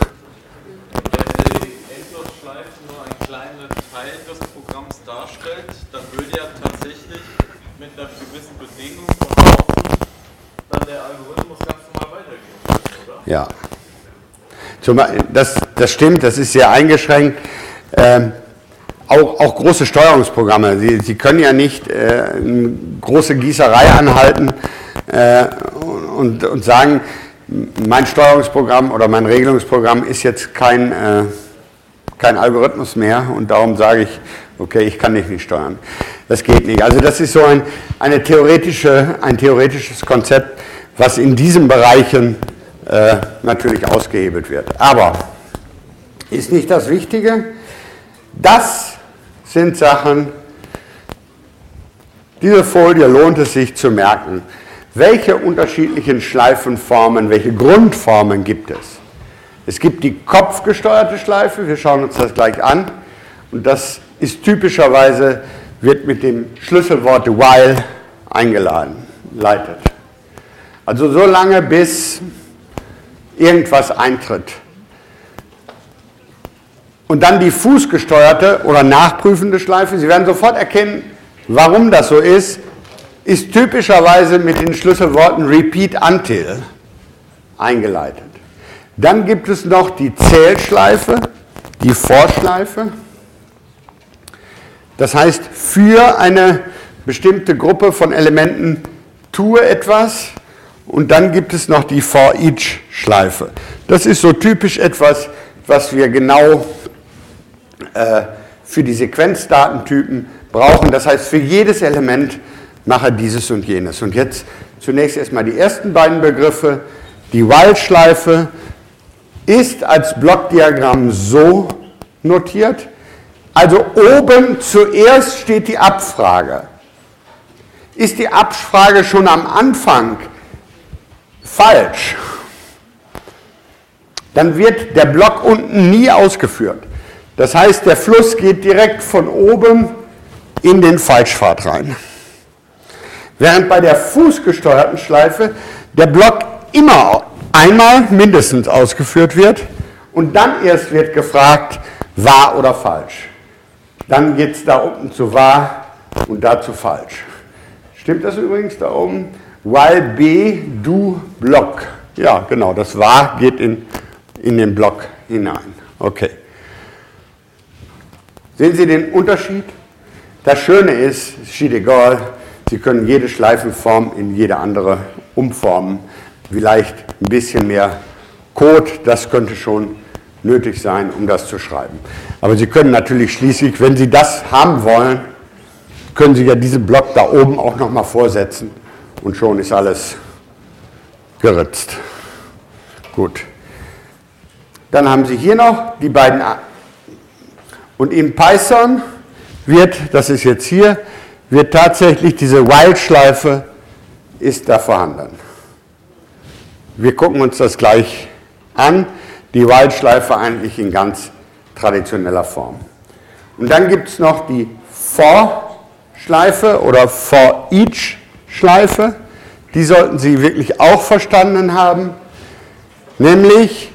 S2: Wenn die Endlosschleife nur ein kleiner Teil des Programms darstellt, dann würde ja tatsächlich mit einer gewissen Bedingung von außen dann der Algorithmus ganz normal weitergehen, oder?
S1: Ja. Das, das stimmt, das ist sehr eingeschränkt. Ähm, auch, auch große Steuerungsprogramme, Sie, Sie können ja nicht äh, eine große Gießerei anhalten äh, und, und sagen, mein Steuerungsprogramm oder mein Regelungsprogramm ist jetzt kein, äh, kein Algorithmus mehr und darum sage ich, okay, ich kann dich nicht steuern. Das geht nicht. Also das ist so ein, eine theoretische, ein theoretisches Konzept, was in diesen Bereichen äh, natürlich ausgehebelt wird. Aber ist nicht das Wichtige? Das sind Sachen, diese Folie lohnt es sich zu merken. Welche unterschiedlichen Schleifenformen, welche Grundformen gibt es? Es gibt die kopfgesteuerte Schleife, wir schauen uns das gleich an. Und das ist typischerweise, wird mit dem Schlüsselwort while eingeleitet. Also so lange, bis irgendwas eintritt. Und dann die fußgesteuerte oder nachprüfende Schleife. Sie werden sofort erkennen, warum das so ist, ist typischerweise mit den Schlüsselworten repeat until eingeleitet. Dann gibt es noch die Zählschleife, die Vorschleife. Das heißt, für eine bestimmte Gruppe von Elementen tue etwas und dann gibt es noch die For-Each-Schleife. Das ist so typisch etwas, was wir genau äh, für die Sequenzdatentypen brauchen. Das heißt, für jedes Element mache dieses und jenes. Und jetzt zunächst erstmal die ersten beiden Begriffe. Die While-Schleife ist als Blockdiagramm so notiert. Also oben zuerst steht die Abfrage. Ist die Abfrage schon am Anfang falsch, dann wird der Block unten nie ausgeführt. Das heißt, der Fluss geht direkt von oben in den Falschpfad rein. Während bei der fußgesteuerten Schleife der Block immer einmal mindestens ausgeführt wird und dann erst wird gefragt, wahr oder falsch. Dann geht es da unten zu wahr und da zu falsch. Stimmt das übrigens da oben? While B, do Block. Ja, genau, das wahr geht in, in den Block hinein. Okay. Sehen Sie den Unterschied? Das Schöne ist, steht egal, Sie können jede Schleifenform in jede andere umformen. Vielleicht ein bisschen mehr Code, das könnte schon nötig sein, um das zu schreiben. Aber Sie können natürlich schließlich, wenn Sie das haben wollen, können Sie ja diesen Block da oben auch nochmal vorsetzen und schon ist alles geritzt. Gut. Dann haben Sie hier noch die beiden A und in Python wird, das ist jetzt hier, wird tatsächlich diese While-Schleife ist da vorhanden. Wir gucken uns das gleich an, die While-Schleife eigentlich in ganz traditioneller Form. Und dann gibt es noch die For-Schleife oder For-Each-Schleife. Die sollten Sie wirklich auch verstanden haben. Nämlich,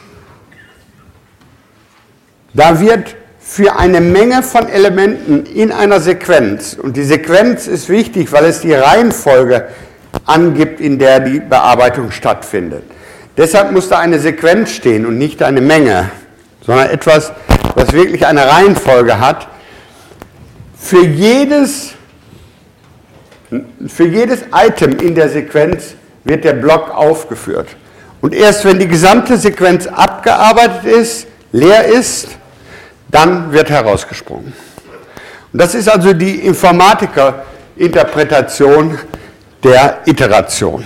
S1: da wird für eine Menge von Elementen in einer Sequenz, und die Sequenz ist wichtig, weil es die Reihenfolge angibt, in der die Bearbeitung stattfindet. Deshalb muss da eine Sequenz stehen und nicht eine Menge, sondern etwas, was wirklich eine Reihenfolge hat. Für jedes, für jedes Item in der Sequenz wird der Block aufgeführt. Und erst wenn die gesamte Sequenz abgearbeitet ist, leer ist, dann wird herausgesprungen. Und das ist also die Informatiker-Interpretation der Iteration.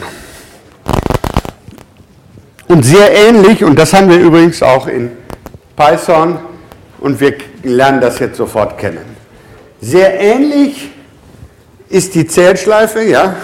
S1: Und sehr ähnlich, und das haben wir übrigens auch in Python, und wir lernen das jetzt sofort kennen. Sehr ähnlich ist die Zählschleife, ja.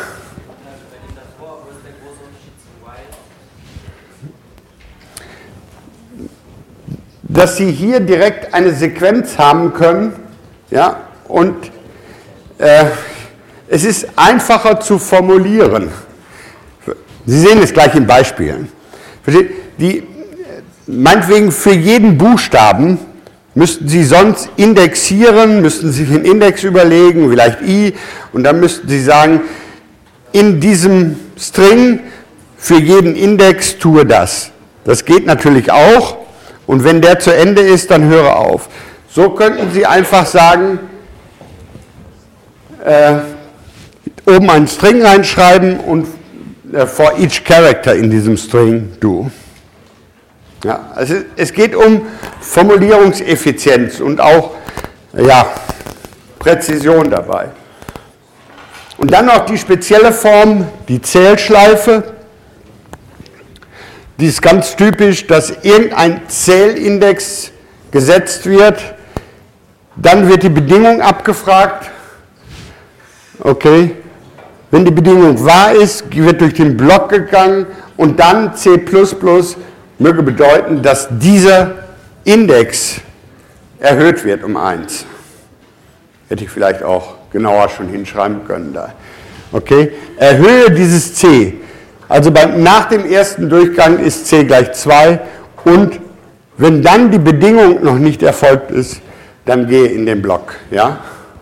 S1: Dass Sie hier direkt eine Sequenz haben können, ja, und äh, es ist einfacher zu formulieren. Sie sehen es gleich in Beispielen. Die, meinetwegen für jeden Buchstaben müssten Sie sonst indexieren, müssten sich einen Index überlegen, vielleicht i, und dann müssten Sie sagen, in diesem String für jeden Index tue das. Das geht natürlich auch, und wenn der zu Ende ist, dann höre auf. So könnten Sie einfach sagen, äh, oben einen String reinschreiben und äh, for each character in diesem String do. Ja, also es geht um Formulierungseffizienz und auch ja, Präzision dabei. Und dann noch die spezielle Form, die Zählschleife. Die ist ganz typisch, dass irgendein Zählindex gesetzt wird, dann wird die Bedingung abgefragt. Okay, wenn die Bedingung wahr ist, wird durch den Block gegangen und dann C plus plus möge bedeuten, dass dieser Index erhöht wird um eins. Hätte ich vielleicht auch genauer schon hinschreiben können da. Okay, erhöhe dieses C. Also beim, nach dem ersten Durchgang ist C gleich zwei und wenn dann die Bedingung noch nicht erfolgt ist, dann gehe in den Block. Ja?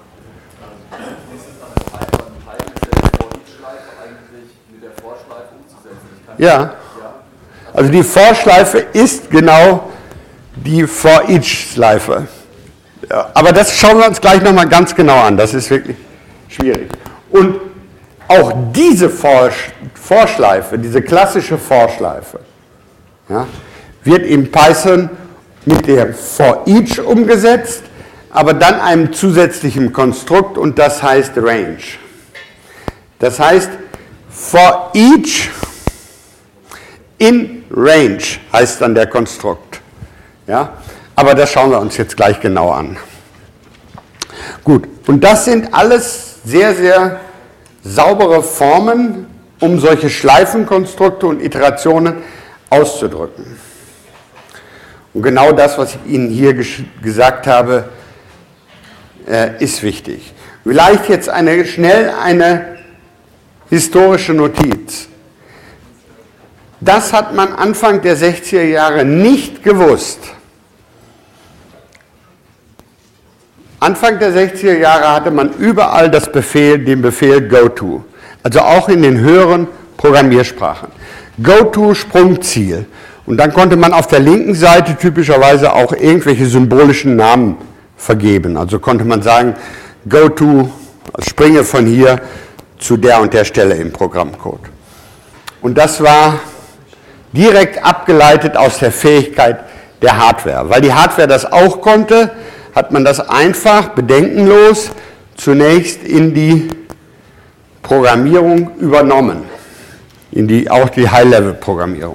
S1: Ja, also die For-Schleife ist genau die For-Each-Schleife. Ja, aber das schauen wir uns gleich nochmal ganz genau an. Das ist wirklich schwierig. Und auch diese Vorschleife, diese klassische Vorschleife, ja, wird in Python mit der for each umgesetzt, aber dann einem zusätzlichen Konstrukt und das heißt range. Das heißt, for each in range heißt dann der Konstrukt. Ja? Aber das schauen wir uns jetzt gleich genau an. Gut, und das sind alles sehr, sehr saubere Formen, um solche Schleifenkonstrukte und Iterationen auszudrücken. Und genau das, was ich Ihnen hier gesagt habe, äh, ist wichtig. Vielleicht jetzt eine, schnell eine historische Notiz. Das hat man Anfang der sechziger Jahre nicht gewusst. Anfang der sechziger Jahre hatte man überall das Befehl, den Befehl GoTo, also auch in den höheren Programmiersprachen. GoTo Sprungziel. Und dann konnte man auf der linken Seite typischerweise auch irgendwelche symbolischen Namen vergeben. Also konnte man sagen, GoTo, springe von hier zu der und der Stelle im Programmcode. Und das war direkt abgeleitet aus der Fähigkeit der Hardware. Weil die Hardware das auch konnte, hat man das einfach, bedenkenlos, zunächst in die Programmierung übernommen, in die, auch die High-Level-Programmierung.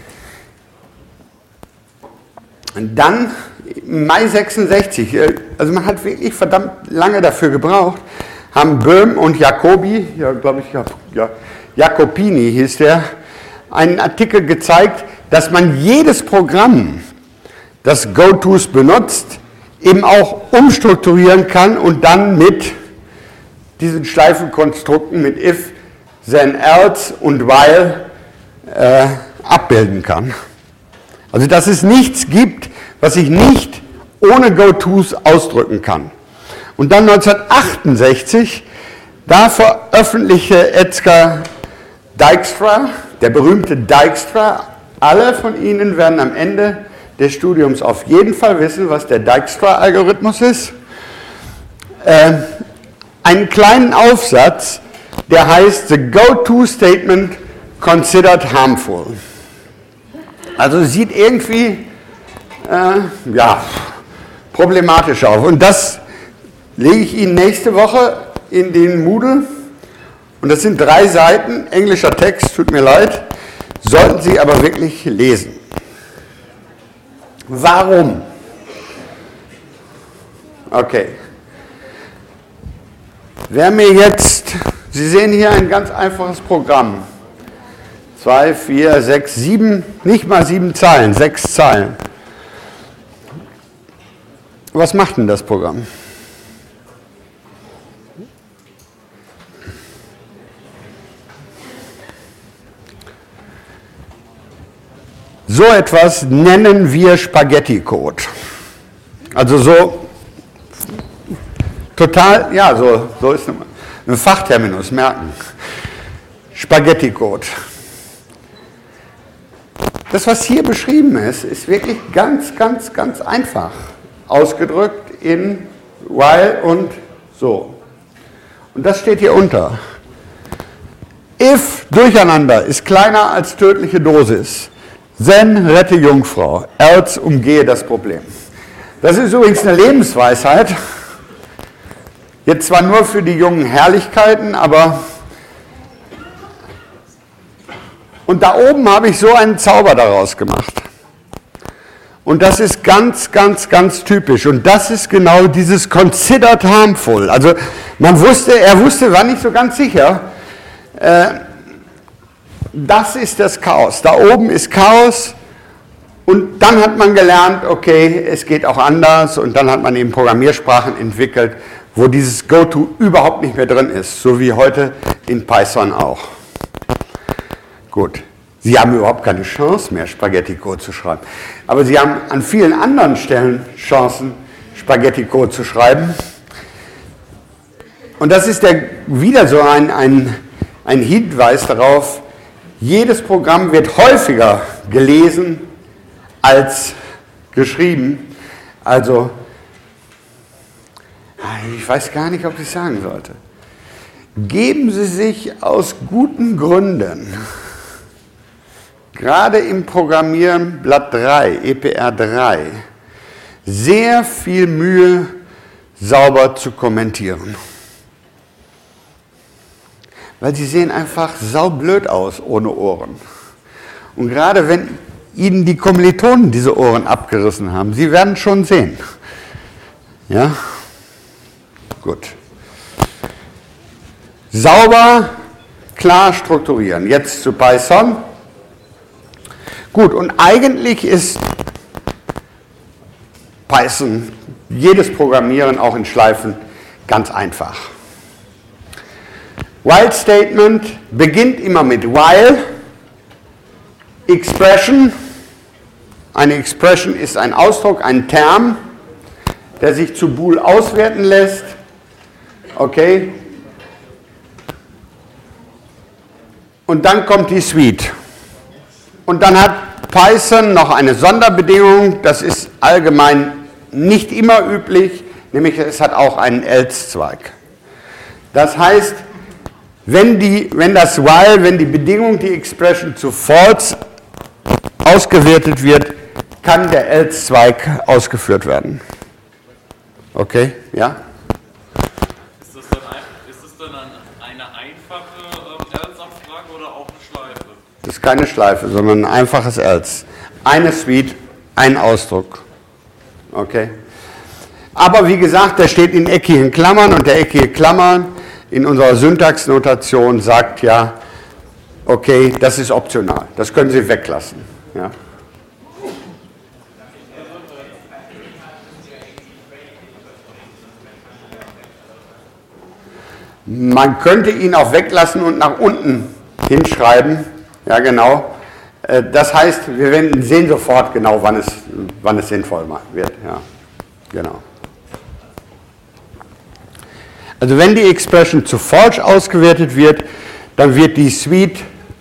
S1: Und dann im Mai sechsundsechzig, also man hat wirklich verdammt lange dafür gebraucht, haben Böhm und Jacobi, ja glaube ich, ja, Jacopini hieß der, einen Artikel gezeigt, dass man jedes Programm, das GoTos benutzt, eben auch umstrukturieren kann und dann mit diesen Schleifenkonstrukten mit if, then, else und while äh, abbilden kann. Also dass es nichts gibt, was ich nicht ohne GoTos ausdrücken kann. Und dann neunzehnhundertachtundsechzig, da veröffentlichte Edgar Dijkstra, der berühmte Dijkstra, alle von Ihnen werden am Ende des Studiums auf jeden Fall wissen, was der Dijkstra-Algorithmus ist, äh, einen kleinen Aufsatz, der heißt The GoTo Statement Considered Harmful. Also sieht irgendwie äh, ja, problematisch auf. Und das lege ich Ihnen nächste Woche in den Moodle. Und das sind drei Seiten, englischer Text, tut mir leid, sollten Sie aber wirklich lesen. Warum? Okay. Wer mir jetzt, Sie sehen hier ein ganz einfaches Programm. Zwei, vier, sechs, sieben, nicht mal sieben Zeilen, sechs Zeilen. Was macht denn das Programm? So etwas nennen wir Spaghetti-Code. Also so total, ja, so, so ist ein Fachterminus, merken. Spaghetti-Code. Das, was hier beschrieben ist, ist wirklich ganz, ganz, ganz einfach ausgedrückt in while und so. Und das steht hier unter. If Durcheinander ist kleiner als tödliche Dosis, then rette Jungfrau, else umgehe das Problem. Das ist übrigens eine Lebensweisheit. Jetzt zwar nur für die jungen Herrlichkeiten, aber und da oben habe ich so einen Zauber daraus gemacht. Und das ist ganz, ganz, ganz typisch. Und das ist genau dieses considered harmful. Also man wusste, er wusste, war nicht so ganz sicher, äh, das ist das Chaos. Da oben ist Chaos und dann hat man gelernt, okay, es geht auch anders und dann hat man eben Programmiersprachen entwickelt, wo dieses GoTo überhaupt nicht mehr drin ist, so wie heute in Python auch. Gut, Sie haben überhaupt keine Chance mehr, Spaghetti-Code zu schreiben, aber Sie haben an vielen anderen Stellen Chancen, Spaghetti-Code zu schreiben. Und das ist der, wieder so ein, ein, ein Hinweis darauf, jedes Programm wird häufiger gelesen als geschrieben. Also Ich weiß gar nicht, ob ich es sagen sollte. Geben Sie sich aus guten Gründen, gerade im Programmieren Blatt drei, E P R drei, sehr viel Mühe, sauber zu kommentieren. Weil sie sehen einfach saublöd aus ohne Ohren. Und gerade wenn Ihnen die Kommilitonen diese Ohren abgerissen haben, Sie werden schon sehen. Ja? Gut. Sauber, klar strukturieren. Jetzt zu Python. Gut, und eigentlich ist Python, jedes Programmieren auch in Schleifen, ganz einfach. While Statement beginnt immer mit while. Expression, eine Expression ist ein Ausdruck, ein Term, der sich zu Bool auswerten lässt. Okay. Und dann kommt die Suite. Und dann hat Python noch eine Sonderbedingung, das ist allgemein nicht immer üblich, nämlich es hat auch einen Else-Zweig. Das heißt, wenn, die, wenn das while, wenn die Bedingung, die Expression zu false ausgewertet wird, kann der Else-Zweig ausgeführt werden. Okay, ja?
S2: Ist das dann, ein, ist das dann eine einfache ähm, Else-Abfrage oder auch eine Schleife?
S1: Das ist keine Schleife, sondern ein einfaches Else. Eine Suite, ein Ausdruck. Okay? Aber wie gesagt, der steht in eckigen Klammern und der eckige Klammern in unserer Syntaxnotation sagt ja, okay, das ist optional. Das können Sie weglassen. Ja? Man könnte ihn auch weglassen und nach unten hinschreiben. Ja, genau. Das heißt, wir sehen sofort genau, wann es, wann es sinnvoll wird. Ja, genau. Also wenn die Expression zu false ausgewertet wird, dann wird die Suite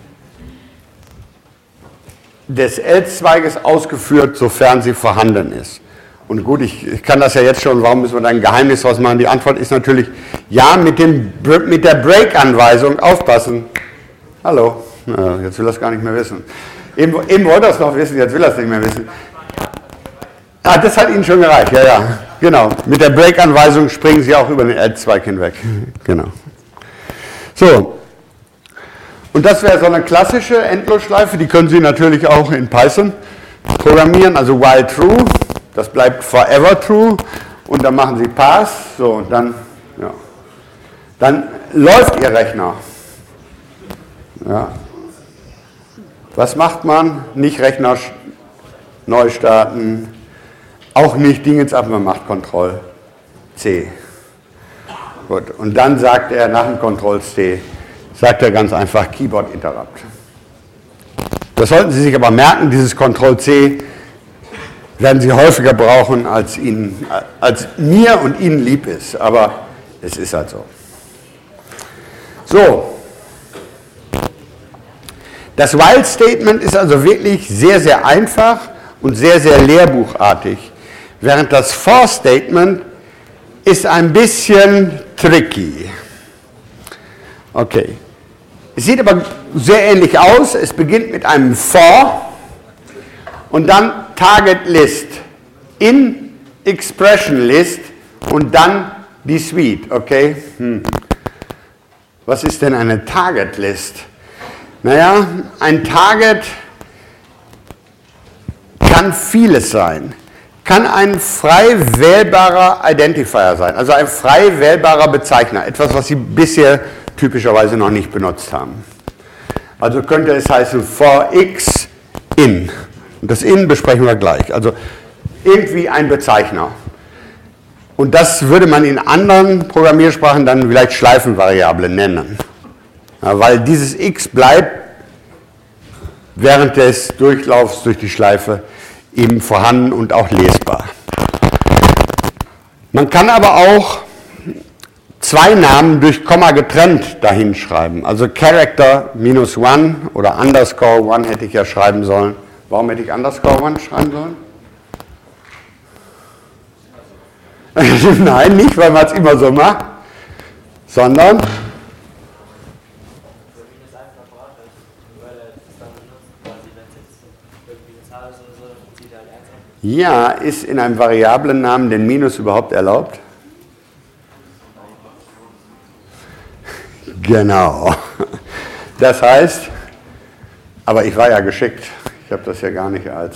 S1: des Else-Zweiges ausgeführt, sofern sie vorhanden ist. Und gut, ich, ich kann das ja jetzt schon, warum müssen wir da ein Geheimnis draus machen? Die Antwort ist natürlich, ja, mit, dem, mit der Break-Anweisung aufpassen. Hallo, ja, jetzt will er es gar nicht mehr wissen. Eben, eben wollte er es noch wissen, jetzt will er es nicht mehr wissen. Ah, das hat Ihnen schon gereicht, ja, ja, genau. Mit der Break-Anweisung springen Sie auch über den Else-Zweig hinweg. Genau. So, und das wäre so eine klassische Endlosschleife, die können Sie natürlich auch in Python programmieren, also while true, das bleibt forever true, und dann machen Sie pass, so, und dann, ja, dann läuft Ihr Rechner. Ja. Was macht man? Nicht Rechner neu starten, auch nicht Dingens ab, man macht Control C. Gut, und dann sagt er nach dem Control C, sagt er ganz einfach Keyboard Interrupt. Das sollten Sie sich aber merken, dieses Control C werden Sie häufiger brauchen, als, Ihnen, als mir und Ihnen lieb ist, aber es ist halt so. So. Das While-Statement ist also wirklich sehr, sehr einfach und sehr, sehr lehrbuchartig, während das For-Statement ist ein bisschen tricky. Okay. Es sieht aber sehr ähnlich aus. Es beginnt mit einem For und dann Target List, in Expression List und dann die Suite. Okay. Hm. Was ist denn eine Target List? Naja, ein Target kann vieles sein. Kann ein frei wählbarer Identifier sein, also ein frei wählbarer Bezeichner, etwas, was Sie bisher typischerweise noch nicht benutzt haben. Also könnte es heißen for x in. Und das in besprechen wir gleich. Also irgendwie ein Bezeichner. Und das würde man in anderen Programmiersprachen dann vielleicht Schleifenvariable nennen. Ja, weil dieses x bleibt während des Durchlaufs durch die Schleife eben vorhanden und auch lesbar. Man kann aber auch zwei Namen durch Komma getrennt dahin schreiben. Also Character minus one oder underscore one hätte ich ja schreiben sollen. Warum hätte ich underscore one schreiben sollen? Nein, nicht, weil man es immer so macht, sondern ja, ist in einem variablen Namen denn Minus überhaupt erlaubt? Genau. Das heißt, aber ich war ja geschickt, ich habe das ja gar nicht als,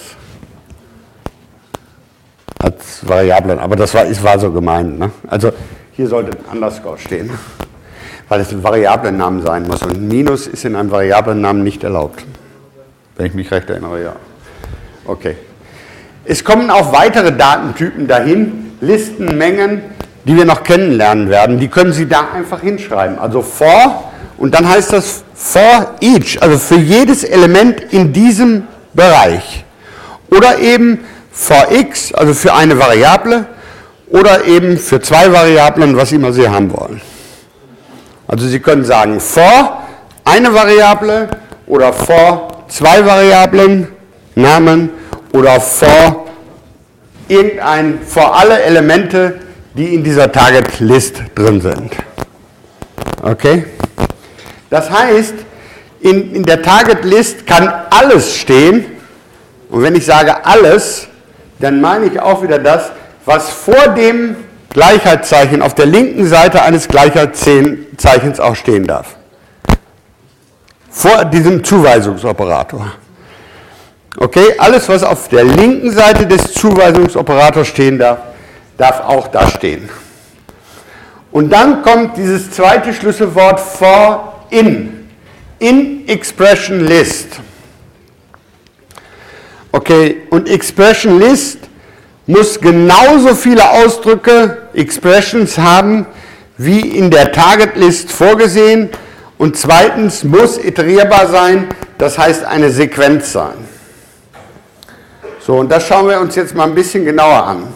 S1: als Variablen, aber das war, es war so gemeint. Ne? Also hier sollte ein Underscore stehen, weil es ein Variablennamen sein muss und Minus ist in einem Variablennamen nicht erlaubt. Wenn ich mich recht erinnere, ja. Okay. Es kommen auch weitere Datentypen dahin, Listen, Mengen, die wir noch kennenlernen werden. Die können Sie da einfach hinschreiben. Also for und dann heißt das for each, also für jedes Element in diesem Bereich. Oder eben for x, also für eine Variable oder eben für zwei Variablen, was immer Sie haben wollen. Also Sie können sagen for eine Variable oder for zwei Variablen, Namen oder for irgendein, for alle Elemente, die in dieser Target List drin sind. Okay? Das heißt, in, in der Target List kann alles stehen. Und wenn ich sage alles, dann meine ich auch wieder das, was vor dem Gleichheitszeichen auf der linken Seite eines Gleichheitszeichens auch stehen darf. Vor diesem Zuweisungsoperator. Okay, alles, was auf der linken Seite des Zuweisungsoperators stehen darf, darf auch da stehen. Und dann kommt dieses zweite Schlüsselwort for in, in Expression List. Okay, und Expression List muss genauso viele Ausdrücke, Expressions haben, wie in der Target List vorgesehen. Und zweitens muss iterierbar sein, das heißt eine Sequenz sein. So, und das schauen wir uns jetzt mal ein bisschen genauer an.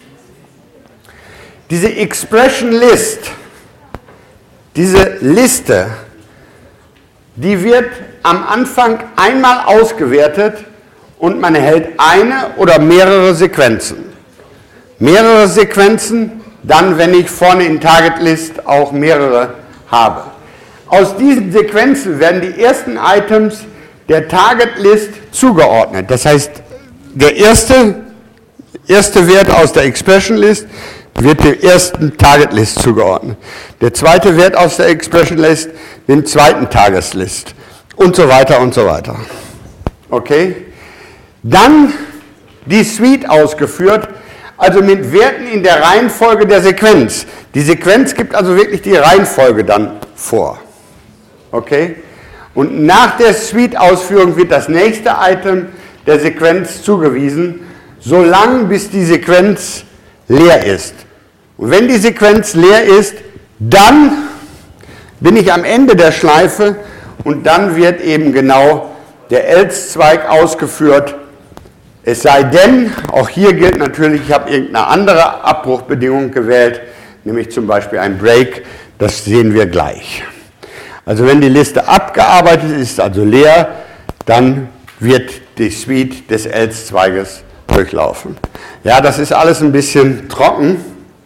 S1: Diese Expression List, diese Liste, die wird am Anfang einmal ausgewertet und man erhält eine oder mehrere Sequenzen. Mehrere Sequenzen, dann, wenn ich vorne in Target List auch mehrere habe. Aus diesen Sequenzen werden die ersten Items der Target List zugeordnet. Das heißt, der erste, erste Wert aus der Expression List wird dem ersten Target List zugeordnet. Der zweite Wert aus der Expression List dem zweiten Target List und so weiter und so weiter. Okay? Dann die Suite ausgeführt, also mit Werten in der Reihenfolge der Sequenz. Die Sequenz gibt also wirklich die Reihenfolge dann vor. Okay? Und nach der Suite-Ausführung wird das nächste Item der Sequenz zugewiesen, solange bis die Sequenz leer ist. Und wenn die Sequenz leer ist, dann bin ich am Ende der Schleife und dann wird eben genau der Else-Zweig ausgeführt. Es sei denn, auch hier gilt natürlich, ich habe irgendeine andere Abbruchbedingung gewählt, nämlich zum Beispiel ein Break, das sehen wir gleich. Also wenn die Liste abgearbeitet ist, also leer, dann wird die Suite des Else-Zweiges durchlaufen. Ja, das ist alles ein bisschen trocken.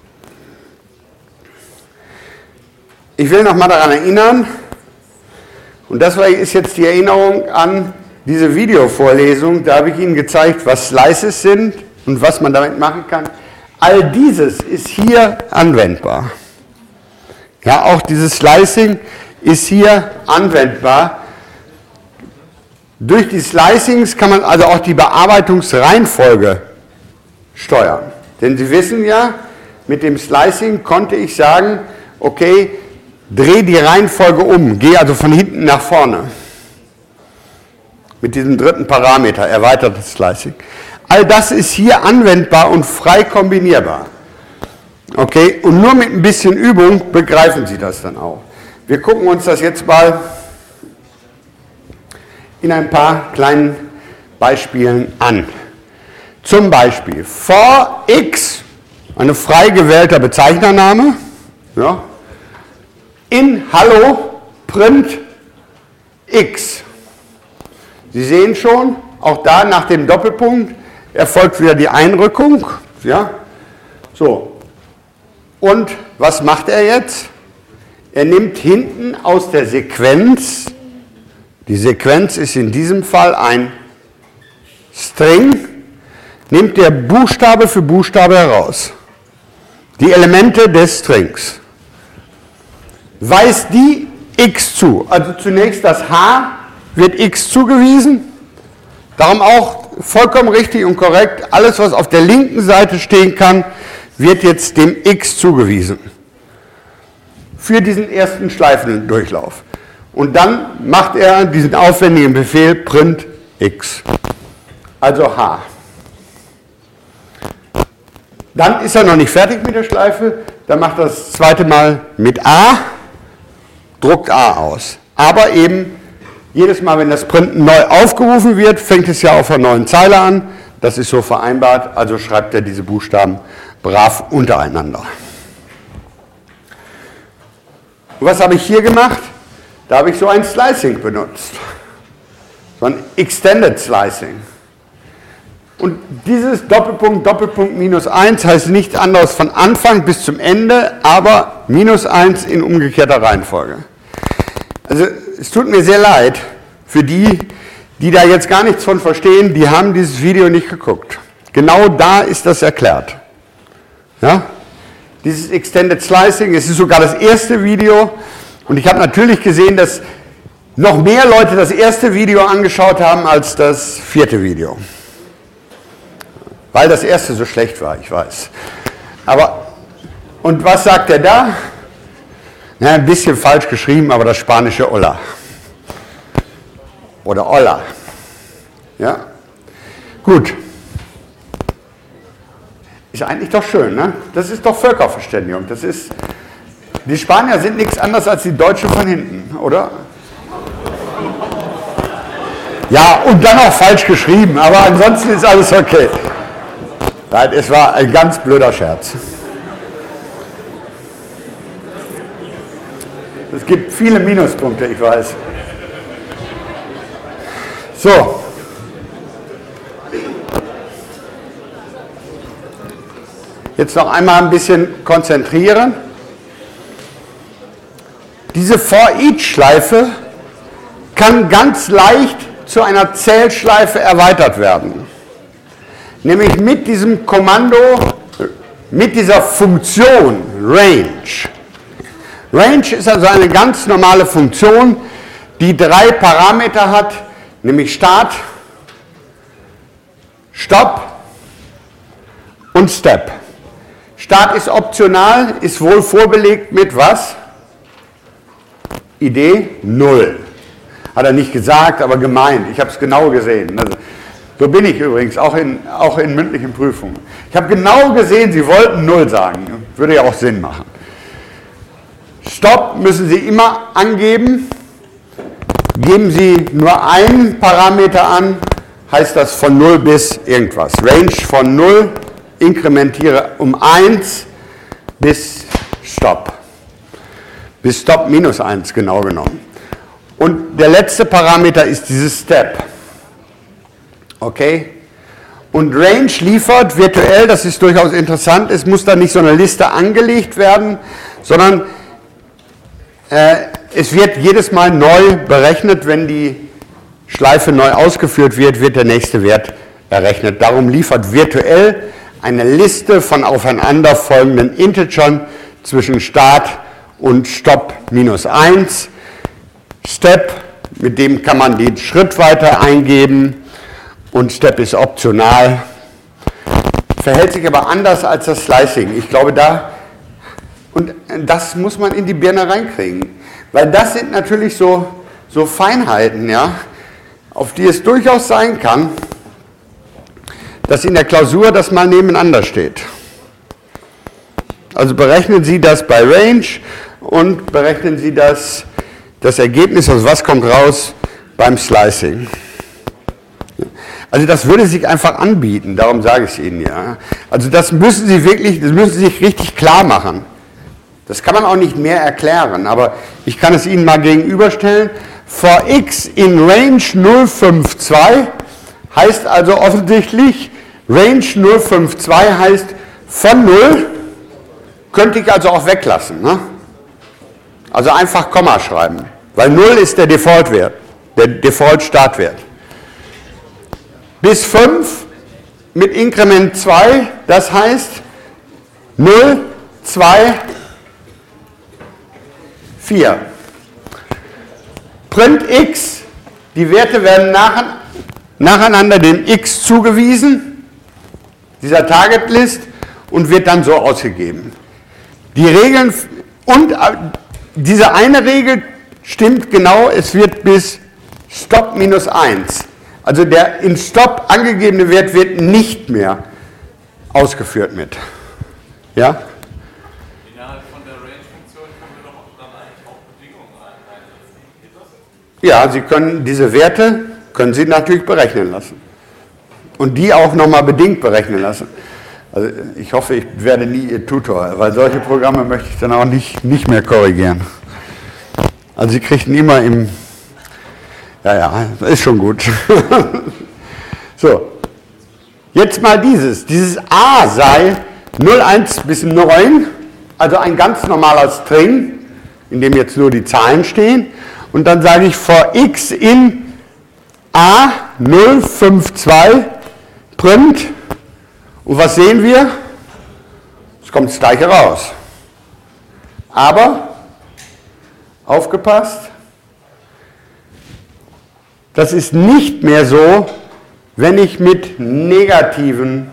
S1: Ich will noch mal daran erinnern, und das ist jetzt die Erinnerung an diese Videovorlesung, da habe ich Ihnen gezeigt, was Slices sind und was man damit machen kann. All dieses ist hier anwendbar. Ja, auch dieses Slicing ist hier anwendbar. Durch die Slicings kann man also auch die Bearbeitungsreihenfolge steuern. Denn Sie wissen ja, mit dem Slicing konnte ich sagen, okay, dreh die Reihenfolge um, geh also von hinten nach vorne. Mit diesem dritten Parameter, erweitertes Slicing. All das ist hier anwendbar und frei kombinierbar. Okay, und nur mit ein bisschen Übung begreifen Sie das dann auch. Wir gucken uns das jetzt mal in ein paar kleinen Beispielen an. Zum Beispiel for x, eine frei gewählter Bezeichnername, ja, in Hallo print x. Sie sehen schon, auch da nach dem Doppelpunkt erfolgt wieder die Einrückung. Ja, so. Und was macht er jetzt? Er nimmt hinten aus der Sequenz, die Sequenz ist in diesem Fall ein String, nimmt er Buchstabe für Buchstabe heraus. Die Elemente des Strings. Weist die x zu. Also zunächst das H wird x zugewiesen. Darum auch vollkommen richtig und korrekt. Alles, was auf der linken Seite stehen kann, wird jetzt dem x zugewiesen. Für diesen ersten Schleifendurchlauf. Und dann macht er diesen aufwendigen Befehl print x. Also H. Dann ist er noch nicht fertig mit der Schleife. Dann macht er das zweite Mal mit A, druckt A aus. Aber eben jedes Mal, wenn das Printen neu aufgerufen wird, fängt es ja auf einer neuen Zeile an. Das ist so vereinbart, also schreibt er diese Buchstaben brav untereinander. Und was habe ich hier gemacht? Da habe ich so ein Slicing benutzt. So ein Extended Slicing. Und dieses Doppelpunkt, Doppelpunkt, minus eins heißt nichts anderes von Anfang bis zum Ende, aber minus eins in umgekehrter Reihenfolge. Also es tut mir sehr leid für die, die da jetzt gar nichts von verstehen, die haben dieses Video nicht geguckt. Genau da ist das erklärt. Ja? Dieses Extended Slicing, es ist sogar das erste Video und ich habe natürlich gesehen, dass noch mehr Leute das erste Video angeschaut haben als das vierte Video. Weil das erste so schlecht war, ich weiß. Aber, und was sagt er da? Na, ein bisschen falsch geschrieben, aber das spanische Olla. Oder Olla. Ja? Gut. Ist eigentlich doch schön, ne? Das ist doch Völkerverständigung. Das ist, die Spanier sind nichts anderes als die Deutschen von hinten, oder? Ja, und dann auch falsch geschrieben, aber ansonsten ist alles okay. Nein, es war ein ganz blöder Scherz. Es gibt viele Minuspunkte, ich weiß. So. Jetzt noch einmal ein bisschen konzentrieren. Diese For-Each-Schleife kann ganz leicht zu einer Zählschleife erweitert werden. Nämlich mit diesem Kommando, mit dieser Funktion Range. Range ist also eine ganz normale Funktion, die drei Parameter hat, nämlich Start, Stop und Step. Start ist optional, ist wohl vorbelegt mit was? Idee null. Hat er nicht gesagt, aber gemeint. Ich habe es genau gesehen. Also, so bin ich übrigens, auch in, auch in mündlichen Prüfungen. Ich habe genau gesehen, Sie wollten null sagen. Würde ja auch Sinn machen. Stop müssen Sie immer angeben. Geben Sie nur einen Parameter an, heißt das von null bis irgendwas. Range von null, inkrementiere um eins bis Stop. Bis Stop minus eins genau genommen. Und der letzte Parameter ist dieses Step. Okay? Und Range liefert virtuell, das ist durchaus interessant, es muss da nicht so eine Liste angelegt werden, sondern äh, es wird jedes Mal neu berechnet, wenn die Schleife neu ausgeführt wird, wird der nächste Wert errechnet. Darum liefert virtuell eine Liste von aufeinanderfolgenden Integern zwischen Start und Stop minus eins. Step, mit dem kann man den Schritt weiter eingeben. Und Step ist optional, verhält sich aber anders als das Slicing. Ich glaube, da, und das muss man in die Birne reinkriegen, weil das sind natürlich so, so Feinheiten, ja, auf die es durchaus sein kann, dass in der Klausur das mal nebeneinander steht. Also berechnen Sie das bei Range und berechnen Sie das, das Ergebnis, also was kommt raus beim Slicing. Also das würde sich einfach anbieten, darum sage ich es Ihnen ja. Also das müssen Sie wirklich, das müssen Sie sich richtig klar machen. Das kann man auch nicht mehr erklären, aber ich kann es Ihnen mal gegenüberstellen. For x in Range null fünf zwei heißt also offensichtlich, Range null fünf zwei heißt von null Könnte ich also auch weglassen. Ne? Also einfach Komma schreiben, weil null ist der Default-Wert, der Default-Startwert. Bis fünf mit Inkrement zwei, das heißt null, zwei, vier. Print x, die Werte werden nacheinander dem x zugewiesen, dieser Target List, und wird dann so ausgegeben. Die Regeln, und diese eine Regel stimmt genau, es wird bis Stop minus eins. Also der in Stop angegebene Wert wird nicht mehr ausgeführt mit. Ja?
S2: Innerhalb von der Range-Funktion können wir doch dann eigentlich auch Bedingungen einsetzen. Geht das?
S1: Ja, Sie können diese Werte, können Sie natürlich berechnen lassen. Und die auch nochmal bedingt berechnen lassen. Also ich hoffe, ich werde nie Ihr Tutor, weil solche Programme möchte ich dann auch nicht, nicht mehr korrigieren. Also Sie kriegen immer im... Ja, ja, ist schon gut. So, jetzt mal dieses. Dieses A sei null, eins bis neun, also ein ganz normaler String, in dem jetzt nur die Zahlen stehen. Und dann sage ich for x in A null fünf zwei print. Und was sehen wir? Es kommt das Gleiche raus. Aber, aufgepasst, das ist nicht mehr so, wenn ich mit negativen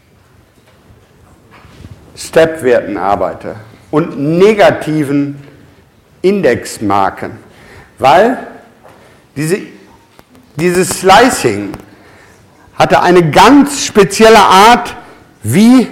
S1: Step-Werten arbeite und negativen Indexmarken, weil diese, dieses Slicing hatte eine ganz spezielle Art, wie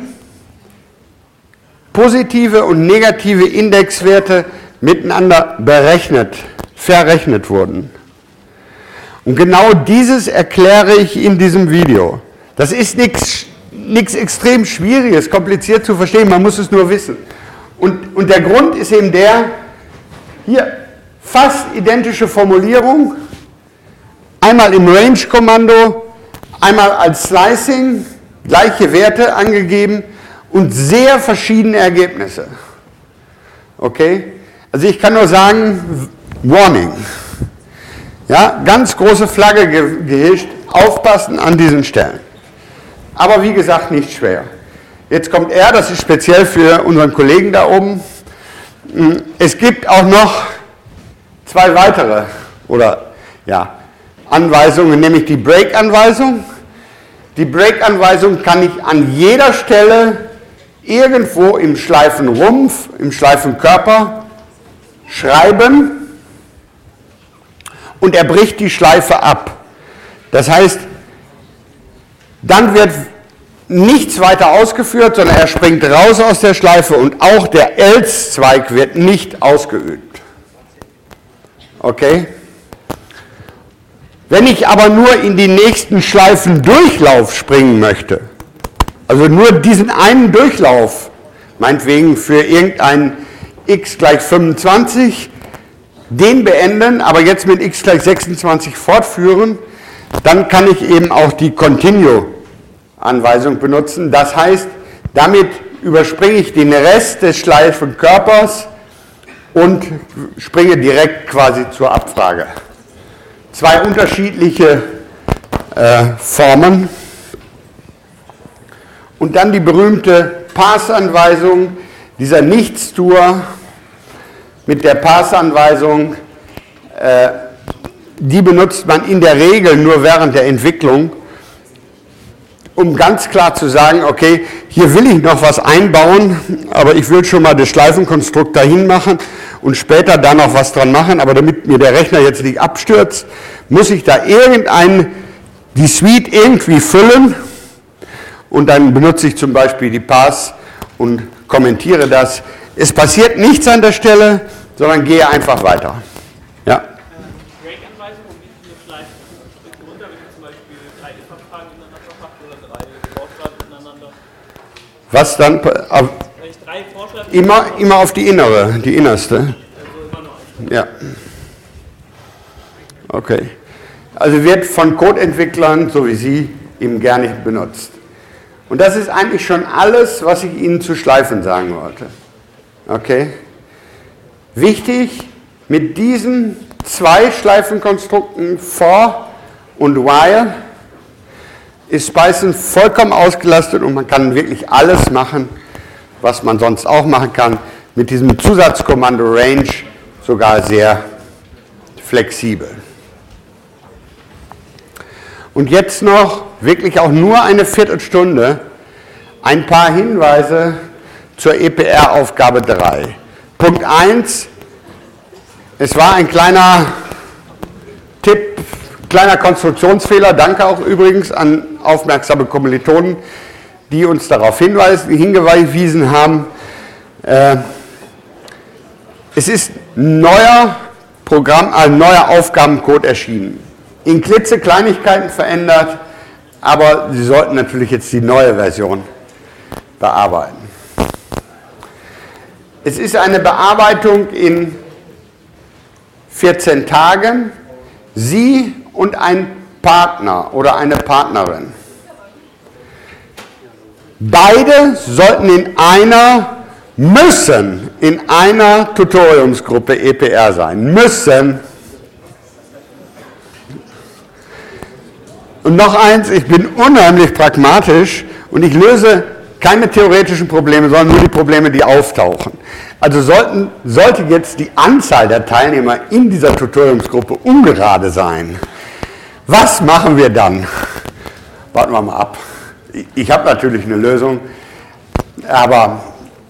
S1: positive und negative Indexwerte miteinander berechnet, verrechnet wurden. Und genau dieses erkläre ich in diesem Video. Das ist nichts nichts extrem Schwieriges, kompliziert zu verstehen, man muss es nur wissen. Und, und der Grund ist eben der, hier fast identische Formulierung, einmal im Range-Kommando, einmal als Slicing, gleiche Werte angegeben und sehr verschiedene Ergebnisse. Okay? Also ich kann nur sagen, Warning. Ja, ganz große Flagge ge gehischt, aufpassen an diesen Stellen. Aber wie gesagt, nicht schwer. Jetzt kommt er, das ist speziell für unseren Kollegen da oben. Es gibt auch noch zwei weitere oder, ja, Anweisungen, nämlich die Break-Anweisung. Die Break-Anweisung kann ich an jeder Stelle irgendwo im Schleifenrumpf, im Schleifenkörper schreiben und er bricht die Schleife ab. Das heißt, dann wird nichts weiter ausgeführt, sondern er springt raus aus der Schleife und auch der Else-Zweig wird nicht ausgeübt. Okay? Wenn ich aber nur in die nächsten Schleifendurchlauf springen möchte, also nur diesen einen Durchlauf, meinetwegen für irgendein x gleich fünfundzwanzig, den beenden, aber jetzt mit x gleich sechsundzwanzig fortführen, dann kann ich eben auch die Continue-Anweisung benutzen. Das heißt, damit überspringe ich den Rest des Schleifenkörpers und springe direkt quasi zur Abfrage. Zwei unterschiedliche äh, Formen. Und dann die berühmte Parse-Anweisung, dieser Nichtstour mit der Parse-Anweisung, äh, die benutzt man in der Regel nur während der Entwicklung, um ganz klar zu sagen, okay, hier will ich noch was einbauen, aber ich will schon mal das Schleifenkonstrukt dahin machen und später da noch was dran machen, aber damit mir der Rechner jetzt nicht abstürzt, muss ich da irgendein, die Suite irgendwie füllen und dann benutze ich zum Beispiel die Parse und kommentiere das. Es passiert nichts an der Stelle, sondern gehe einfach weiter. Ja?
S3: Break-Anweisung, um wie viele Schleifen springt runter, wenn ich zum Beispiel drei if-Abfragen ineinander mache oder drei Vorschleifen ineinander?
S1: Was dann?
S3: Wenn ich drei Vorschleifen
S1: Immer, immer auf die innere, die innerste.
S3: also immer nur eins.
S1: Ja. Okay. Also wird von Codeentwicklern, so wie Sie, eben gerne benutzt. Und das ist eigentlich schon alles, was ich Ihnen zu Schleifen sagen wollte. Okay. Wichtig, mit diesen zwei Schleifenkonstrukten for und while ist Python vollkommen ausgelastet und man kann wirklich alles machen, was man sonst auch machen kann. Mit diesem Zusatzkommando range sogar sehr flexibel. Und jetzt noch wirklich auch nur eine Viertelstunde ein paar Hinweise zur E P R-Aufgabe drei. Punkt eins, es war ein kleiner Tipp, kleiner Konstruktionsfehler, danke auch übrigens an aufmerksame Kommilitonen, die uns darauf hinweisen, hingewiesen haben. Äh, es ist neuer Programm, ein neuer Aufgabencode erschienen. In klitzekleinigkeiten verändert, aber Sie sollten natürlich jetzt die neue Version bearbeiten. Es ist eine Bearbeitung in vierzehn Tagen. Sie und ein Partner oder eine Partnerin. Beide sollten in einer, müssen in einer Tutoriumsgruppe E P R sein. Müssen. Und noch eins, ich bin unheimlich pragmatisch und ich löse keine theoretischen Probleme, sondern nur die Probleme, die auftauchen. Also sollten, sollte jetzt die Anzahl der Teilnehmer in dieser Tutoriumsgruppe ungerade sein. Was machen wir dann? Warten wir mal ab. Ich, ich habe natürlich eine Lösung, aber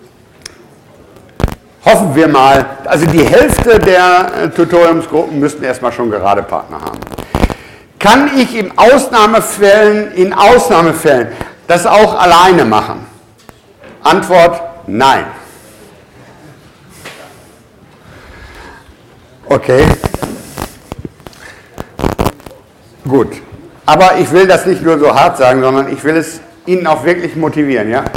S1: hoffen wir mal, also die Hälfte der Tutoriumsgruppen müssten erstmal schon gerade Partner haben. Kann ich in Ausnahmefällen, in Ausnahmefällen das auch alleine machen? Antwort, nein. Okay. Gut. Aber ich will das nicht nur so hart sagen, sondern ich will es Ihnen auch wirklich motivieren, ja?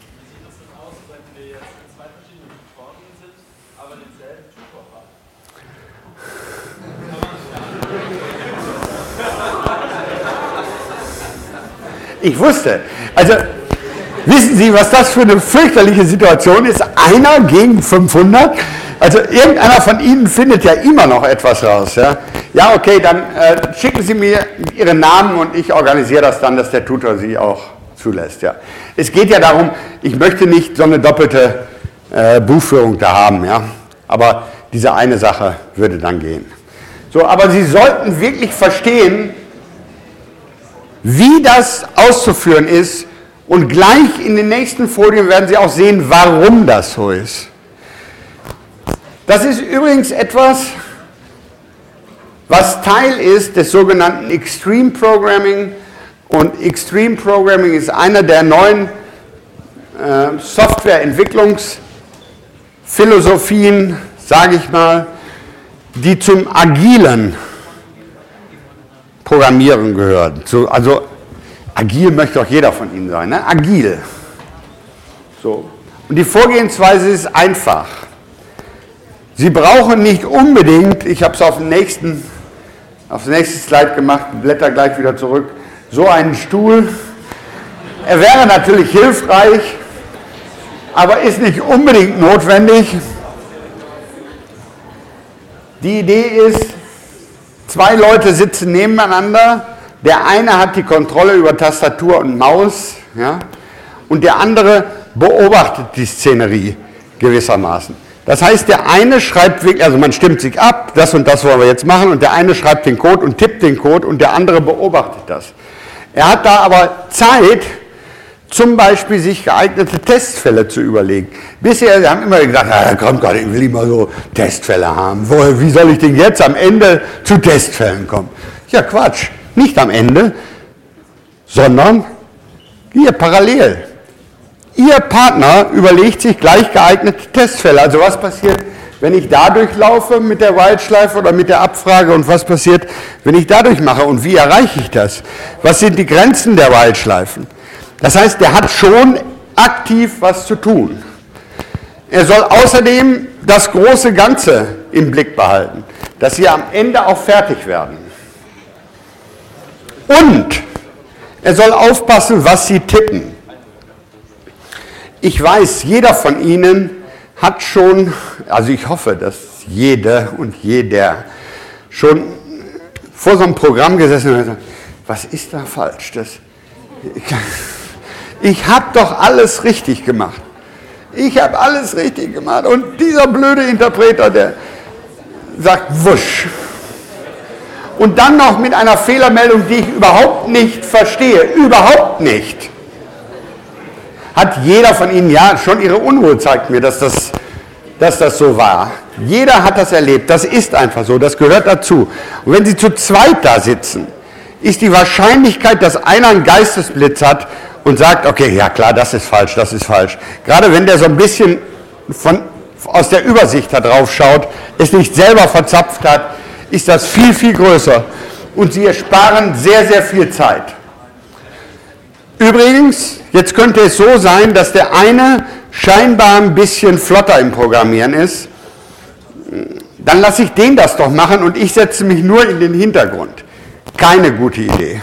S1: Ich wusste, also wissen Sie, was das für eine fürchterliche Situation ist? Einer gegen fünfhundert? Also irgendeiner von Ihnen findet ja immer noch etwas raus. Ja, ja okay, dann äh, schicken Sie mir Ihren Namen und ich organisiere das dann, dass der Tutor Sie auch zulässt. Ja. Es geht ja darum, ich möchte nicht so eine doppelte äh, Buchführung da haben, ja. Aber diese eine Sache würde dann gehen. So, aber Sie sollten wirklich verstehen, wie das auszuführen ist, und gleich in den nächsten Folien werden Sie auch sehen, warum das so ist. Das ist übrigens etwas, was Teil ist des sogenannten Extreme Programming, und Extreme Programming ist einer der neuen äh, Softwareentwicklungsphilosophien, sage ich mal, die zum agilen Programmieren gehört. So, also agil möchte auch jeder von Ihnen sein, ne? Agil. So. Und die Vorgehensweise ist einfach. Sie brauchen nicht unbedingt, ich habe es auf den nächsten, auf das nächste Slide gemacht, blätter gleich wieder zurück, so einen Stuhl. Er wäre natürlich hilfreich, aber ist nicht unbedingt notwendig. Die Idee ist, zwei Leute sitzen nebeneinander, der eine hat die Kontrolle über Tastatur und Maus, ja, und der andere beobachtet die Szenerie gewissermaßen. Das heißt, der eine schreibt wirklich, also man stimmt sich ab, das und das wollen wir jetzt machen, und der eine schreibt den Code und tippt den Code und der andere beobachtet das. Er hat da aber Zeit, zum Beispiel sich geeignete Testfälle zu überlegen. Bisher, wir haben immer gesagt, ja, kommt gerade, ich will immer so Testfälle haben. Wo, wie soll ich denn jetzt am Ende zu Testfällen kommen? Ja, Quatsch. Nicht am Ende, sondern hier parallel. Ihr Partner überlegt sich gleich geeignete Testfälle. Also was passiert, wenn ich dadurch laufe mit der While-Schleife oder mit der Abfrage, und was passiert, wenn ich dadurch mache und wie erreiche ich das? Was sind die Grenzen der While-Schleifen? Das heißt, der hat schon aktiv was zu tun. Er soll außerdem das große Ganze im Blick behalten, dass sie am Ende auch fertig werden. Und er soll aufpassen, was Sie tippen. Ich weiß, jeder von Ihnen hat schon, also ich hoffe, dass jede und jeder schon vor so einem Programm gesessen hat und gesagt, was ist da falsch? Das, ich ich habe doch alles richtig gemacht. Ich habe alles richtig gemacht. Und dieser blöde Interpreter, der sagt wusch. Und dann noch mit einer Fehlermeldung, die ich überhaupt nicht verstehe. Überhaupt nicht. Hat jeder von Ihnen, ja, schon Ihre Unruhe zeigt mir, dass das, dass das so war. Jeder hat das erlebt. Das ist einfach so. Das gehört dazu. Und wenn Sie zu zweit da sitzen, ist die Wahrscheinlichkeit, dass einer einen Geistesblitz hat und sagt, okay, ja klar, das ist falsch, das ist falsch. Gerade wenn der so ein bisschen von, aus der Übersicht da drauf schaut, es nicht selber verzapft hat, ist das viel, viel größer. Und Sie ersparen sehr, sehr viel Zeit. Übrigens, jetzt könnte es so sein, dass der eine scheinbar ein bisschen flotter im Programmieren ist. Dann lasse ich den das doch machen und ich setze mich nur in den Hintergrund. Keine gute Idee.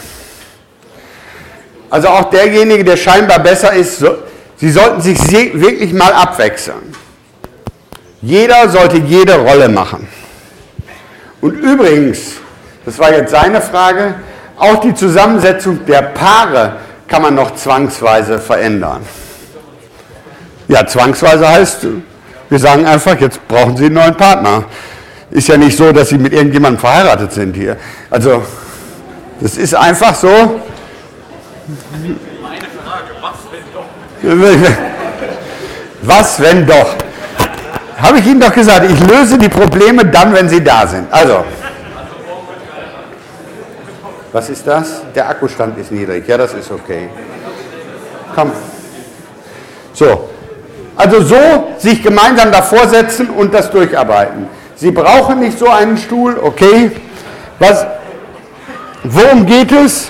S1: Also auch derjenige, der scheinbar besser ist, so, Sie sollten sich wirklich mal abwechseln. Jeder sollte jede Rolle machen. Und übrigens, das war jetzt seine Frage, auch die Zusammensetzung der Paare kann man noch zwangsweise verändern. Ja, zwangsweise heißt, wir sagen einfach, jetzt brauchen Sie einen neuen Partner. Ist ja nicht so, dass Sie mit irgendjemandem verheiratet sind hier. Also, das ist einfach so.
S2: Meine Frage, was wenn doch?
S1: Was wenn doch? Habe ich Ihnen doch gesagt, ich löse die Probleme dann, wenn sie da sind. Also, was ist das? Der Akkustand ist niedrig. Ja, das ist okay. Komm. So. Also so sich gemeinsam davor setzen und das durcharbeiten. Sie brauchen nicht so einen Stuhl, okay. Was, worum geht es?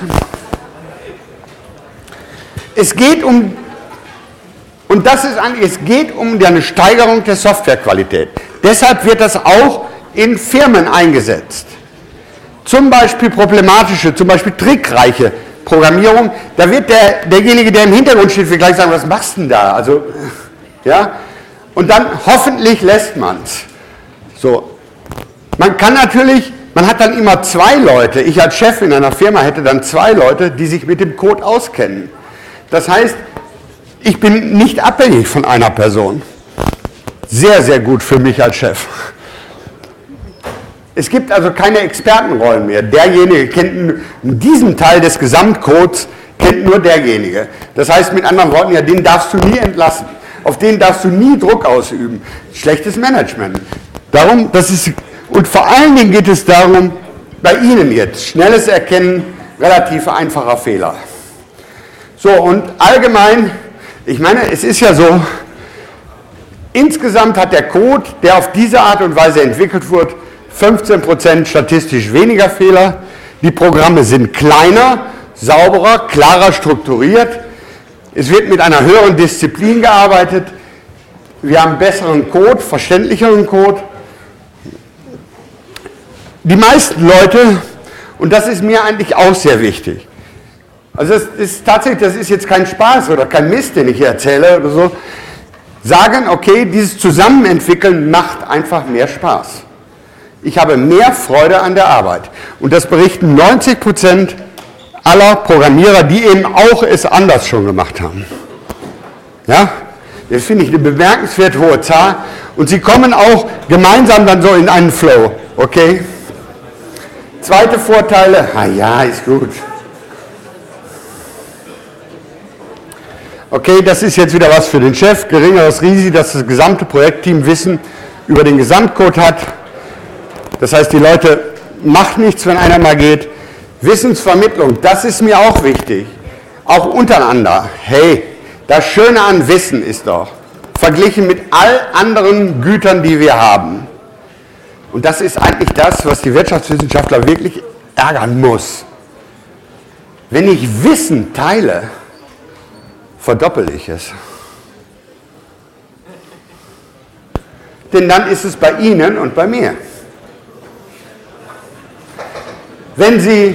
S1: Es geht um, und das ist eigentlich, es geht um eine Steigerung der Softwarequalität. Deshalb wird das auch in Firmen eingesetzt. Zum Beispiel problematische, zum Beispiel trickreiche Programmierung. Da wird der, derjenige, der im Hintergrund steht, vielleicht sagen, was machst du denn da? Also, ja, und dann hoffentlich lässt man es. So. Man kann natürlich, man hat dann immer zwei Leute, ich als Chef in einer Firma hätte dann zwei Leute, die sich mit dem Code auskennen. Das heißt, ich bin nicht abhängig von einer Person. Sehr, sehr gut für mich als Chef. Es gibt also keine Expertenrollen mehr. Derjenige kennt diesen Teil des Gesamtcodes, kennt nur derjenige. Das heißt mit anderen Worten, ja, den darfst du nie entlassen. Auf den darfst du nie Druck ausüben. Schlechtes Management. Darum, das ist, und vor allen Dingen geht es darum, bei Ihnen jetzt, schnelles Erkennen, relativ einfacher Fehler. So, und allgemein, ich meine, es ist ja so, insgesamt hat der Code, der auf diese Art und Weise entwickelt wird, fünfzehn Prozent statistisch weniger Fehler. Die Programme sind kleiner, sauberer, klarer strukturiert. Es wird mit einer höheren Disziplin gearbeitet. Wir haben besseren Code, verständlicheren Code. Die meisten Leute, und das ist mir eigentlich auch sehr wichtig, also das ist tatsächlich, das ist jetzt kein Spaß oder kein Mist, den ich hier erzähle oder so, sagen, okay, dieses Zusammenentwickeln macht einfach mehr Spaß. Ich habe mehr Freude an der Arbeit. Und das berichten neunzig Prozent aller Programmierer, die eben auch es anders schon gemacht haben. Ja, das finde ich eine bemerkenswert hohe Zahl. Und sie kommen auch gemeinsam dann so in einen Flow. Okay? Zweite Vorteile, ah ja, ist gut. Okay, das ist jetzt wieder was für den Chef. Geringeres Risiko, dass das gesamte Projektteam Wissen über den Gesamtcode hat. Das heißt, die Leute, macht nichts, wenn einer mal geht. Wissensvermittlung, das ist mir auch wichtig. Auch untereinander. Hey, das Schöne an Wissen ist doch, verglichen mit all anderen Gütern, die wir haben. Und das ist eigentlich das, was die Wirtschaftswissenschaftler wirklich ärgern muss. Wenn ich Wissen teile, verdoppel ich es. Denn dann ist es bei Ihnen und bei mir. Wenn Sie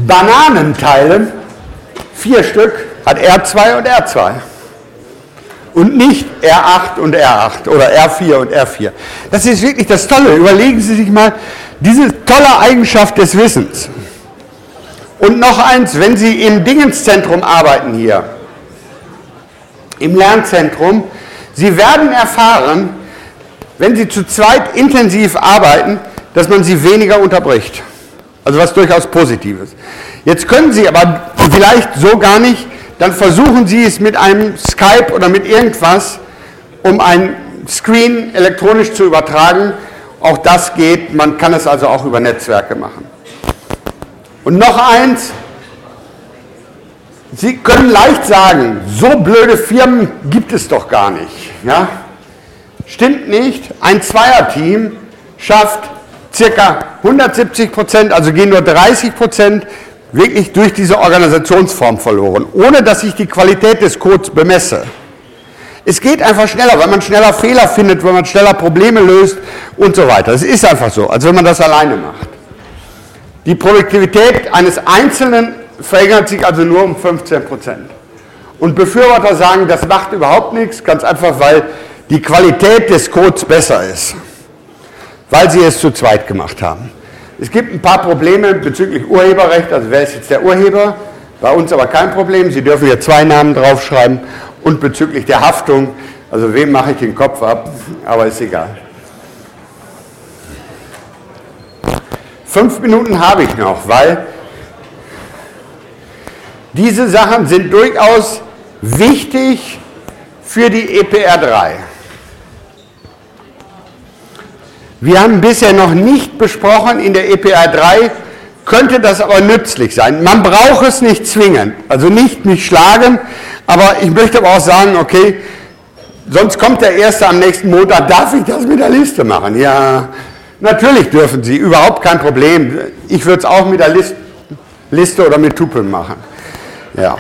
S1: Bananen teilen, vier Stück, hat er zwei und er zwei. und nicht R acht und R acht oder R vier und R vier. Das ist wirklich das Tolle. Überlegen Sie sich mal diese tolle Eigenschaft des Wissens. Und noch eins, wenn Sie im Dingenszentrum arbeiten hier, im Lernzentrum, Sie werden erfahren, wenn Sie zu zweit intensiv arbeiten, dass man Sie weniger unterbricht. Also was durchaus Positives. Jetzt können Sie aber vielleicht so gar nicht, dann versuchen Sie es mit einem Skype oder mit irgendwas, um ein Screen elektronisch zu übertragen. Auch das geht, man kann es also auch über Netzwerke machen. Und noch eins, Sie können leicht sagen, so blöde Firmen gibt es doch gar nicht. Ja? Stimmt nicht, ein Zweierteam schafft ca. hundertsiebzig Prozent, also gehen nur dreißig Prozent wirklich durch diese Organisationsform verloren, ohne dass ich die Qualität des Codes bemesse. Es geht einfach schneller, weil man schneller Fehler findet, weil man schneller Probleme löst und so weiter. Es ist einfach so, als wenn man das alleine macht. Die Produktivität eines Einzelnen verringert sich also nur um fünfzehn Prozent. Und Befürworter sagen, das macht überhaupt nichts, ganz einfach, weil die Qualität des Codes besser ist, weil sie es zu zweit gemacht haben. Es gibt ein paar Probleme bezüglich Urheberrecht, also wer ist jetzt der Urheber? Bei uns aber kein Problem, Sie dürfen hier zwei Namen draufschreiben und bezüglich der Haftung, also wem mache ich den Kopf ab, aber ist egal. Fünf Minuten habe ich noch, weil diese Sachen sind durchaus wichtig für die E P R drei. Wir haben bisher noch nicht besprochen, in der E P R drei könnte das aber nützlich sein. Man braucht es nicht zwingend, also nicht mich schlagen, aber ich möchte aber auch sagen, okay, sonst kommt der Erste am nächsten Montag, darf ich das mit der Liste machen? Ja, natürlich dürfen Sie, überhaupt kein Problem. Ich würde es auch mit der List, Liste oder mit Tupeln machen. Ja.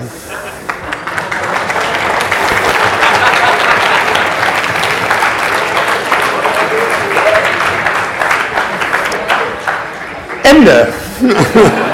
S1: Ende.